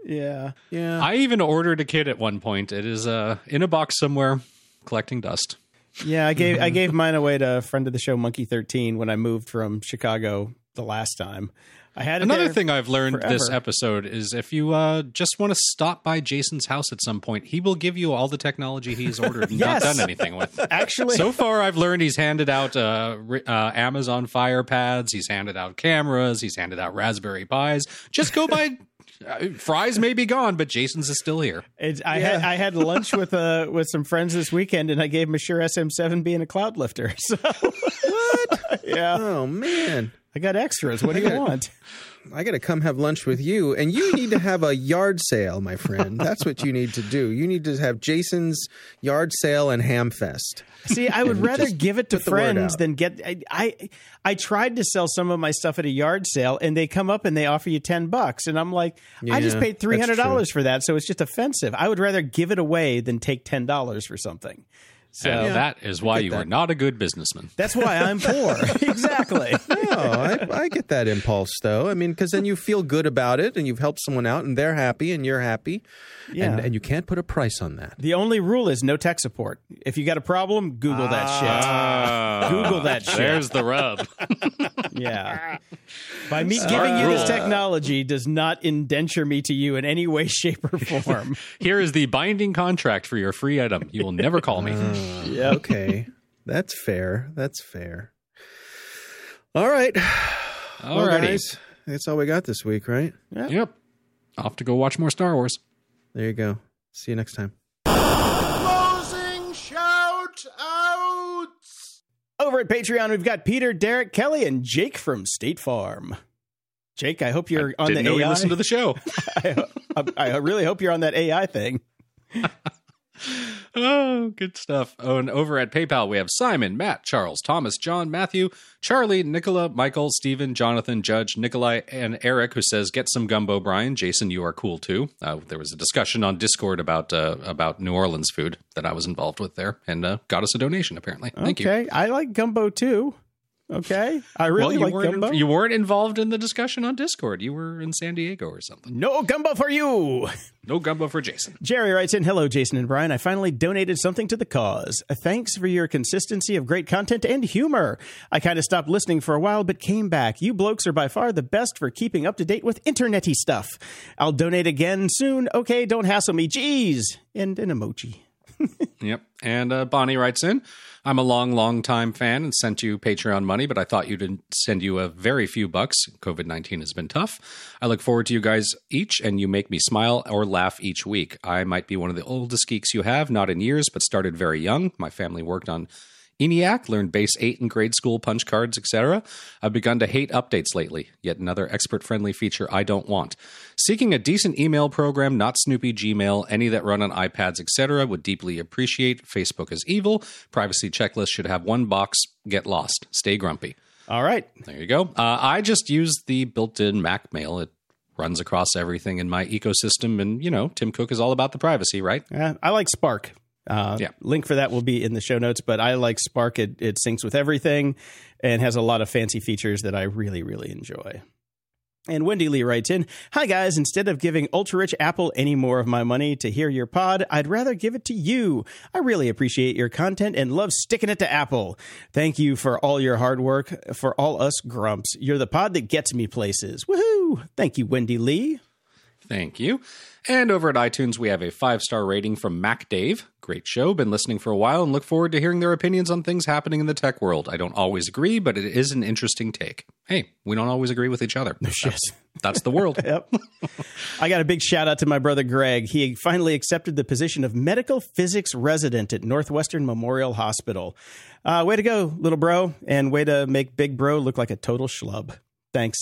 Yeah. Yeah. I even ordered a kit at one point. It is uh, in a box somewhere collecting dust. Yeah, I gave I gave mine away to a friend of the show, Monkey thirteen, when I moved from Chicago the last time. I had it Another there thing I've learned forever. this episode is if you uh, just want to stop by Jason's house at some point, he will give you all the technology he's ordered and Yes. not done anything with. Actually, So far, I've learned he's handed out uh, ri- uh, Amazon Fire Pads, he's handed out cameras, he's handed out Raspberry Pis. Just go by. Uh, Fry's may be gone, but Jason's is still here. It's, I had I had lunch with uh with some friends this weekend, and I gave them a Shure S M seven being a cloud lifter. So what? Yeah, Oh man. I got extras. What do you want? I got to come have lunch with you, and you need to have a yard sale, my friend. That's what you need to do. You need to have Jason's yard sale and ham fest. See, I would rather Just give it to put the word friends out. than get. I, I I tried to sell some of my stuff at a yard sale, and they come up and they offer you ten bucks, and I'm like, I just Yeah, paid three hundred that's dollars for that, so it's just offensive. I would rather give it away than take ten dollars for something. So And that is why you that. are not a good businessman. that's why I'm poor. Exactly. No, I, I get that impulse, though. I mean, because then you feel good about it, and you've helped someone out, and they're happy, and you're happy. Yeah. And, and you can't put a price on that. The only rule is no tech support. If you got a problem, Google that shit. Google that shit. There's the rub. Yeah. By me giving you this technology does not indenture me to you in any way, shape, or form. Here is the binding contract for your free item. You will never call me. Yep. Okay. That's fair. That's fair. All right. Well, Alrighty. guys, that's all we got this week, right? Yep. Off to go watch more Star Wars. There you go. See you next time. Closing shout outs. Over at Patreon, we've got Peter, Derek, Kelly, and Jake from State Farm. Jake, I hope you're on Didn't the know A I. you listened to the show. I, I, I really hope you're on that A I thing. Oh, good stuff. Oh, and over at PayPal, we have Simon, Matt, Charles, Thomas, John, Matthew, Charlie, Nicola, Michael, Stephen, Jonathan, Judge, Nikolai, and Eric, who says, "Get some gumbo, Brian. Jason, you are cool too." Uh, there was a discussion on Discord about uh, about New Orleans food that I was involved with there, and uh, got us a donation, apparently. Thank you. Okay. I like gumbo too. Okay. I really well, you like weren't, gumbo. you weren't involved in the discussion on Discord. You were in San Diego or something. No gumbo for you. No gumbo for Jason. Jerry writes in, "Hello, Jason and Brian. I finally donated something to the cause. Thanks for your consistency of great content and humor. I kind of stopped listening for a while, but came back. You blokes are by far the best for keeping up to date with internet-y stuff. I'll donate again soon. Okay, don't hassle me. Jeez." And an emoji. Yep. And uh, Bonnie writes in, "I'm a long, long time fan and sent you Patreon money, but I thought you'd send you a very few bucks. COVID nineteen has been tough. I look forward to you guys each, and you make me smile or laugh each week. I might be one of the oldest geeks you have, not in years, but started very young. My family worked on ENIAC, learned base eight in grade school, punch cards, et cetera. I've begun to hate updates lately. Yet another expert-friendly feature I don't want. Seeking a decent email program, not Snoopy, Gmail, any that run on iPads, et cetera, would deeply appreciate. Facebook is evil. Privacy checklist should have one box. Get lost. Stay grumpy." All right. There you go. Uh, I just use the built-in Mac Mail. It runs across everything in my ecosystem, and, you know, Tim Cook is all about the privacy, right? Uh, I like Spark. Uh, Yeah. Link for that will be in the show notes, but I like Spark. It, it syncs with everything and has a lot of fancy features that I really, really enjoy. And Wendy Lee writes in, "Hi guys, instead of giving ultra-rich Apple any more of my money to hear your pod, I'd rather give it to you. I really appreciate your content and love sticking it to Apple. Thank you for all your hard work for all us grumps. You're the pod that gets me places. Woohoo! Thank you, Wendy Lee." Thank you. And over at iTunes, we have a five-star rating from Mac Dave. Great show. Been listening for a while and look forward to hearing their opinions on things happening in the tech world. I don't always agree, but it is an interesting take. Hey, we don't always agree with each other. That's, that's the world. Yep. I got a big shout out to my brother Greg. He finally accepted the position of medical physics resident at Northwestern Memorial Hospital. Uh, way to go, little bro, and way to make big bro look like a total schlub. Thanks.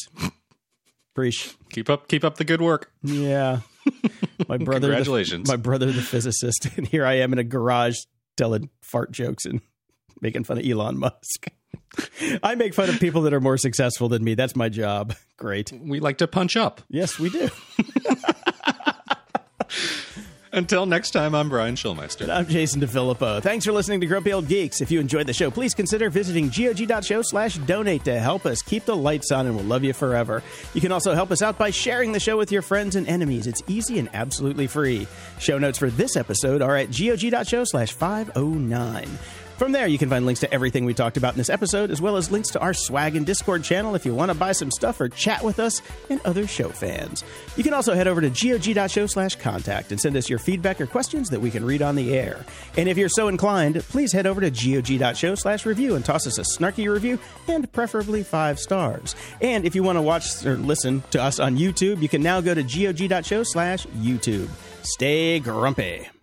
Preach. Keep up, keep up the good work. Yeah. My brother, Congratulations. The, my brother, the physicist, and here I am in a garage telling fart jokes and making fun of Elon Musk. I make fun of people that are more successful than me. That's my job. Great. We like to punch up. Yes, we do. Until next time, I'm Brian Schulmeister. I'm Jason DeFilippo. Thanks for listening to Grumpy Old Geeks. If you enjoyed the show, please consider visiting gog.show slash donate to help us keep the lights on, and we'll love you forever. You can also help us out by sharing the show with your friends and enemies. It's easy and absolutely free. Show notes for this episode are at gog.show slash 509. From there, you can find links to everything we talked about in this episode, as well as links to our swag and Discord channel if you want to buy some stuff or chat with us and other show fans. You can also head over to gog.show slash contact and send us your feedback or questions that we can read on the air. And if you're so inclined, please head over to gog.show slash review and toss us a snarky review, and preferably five stars. And if you want to watch or listen to us on YouTube, you can now go to gog.show slash YouTube. Stay grumpy.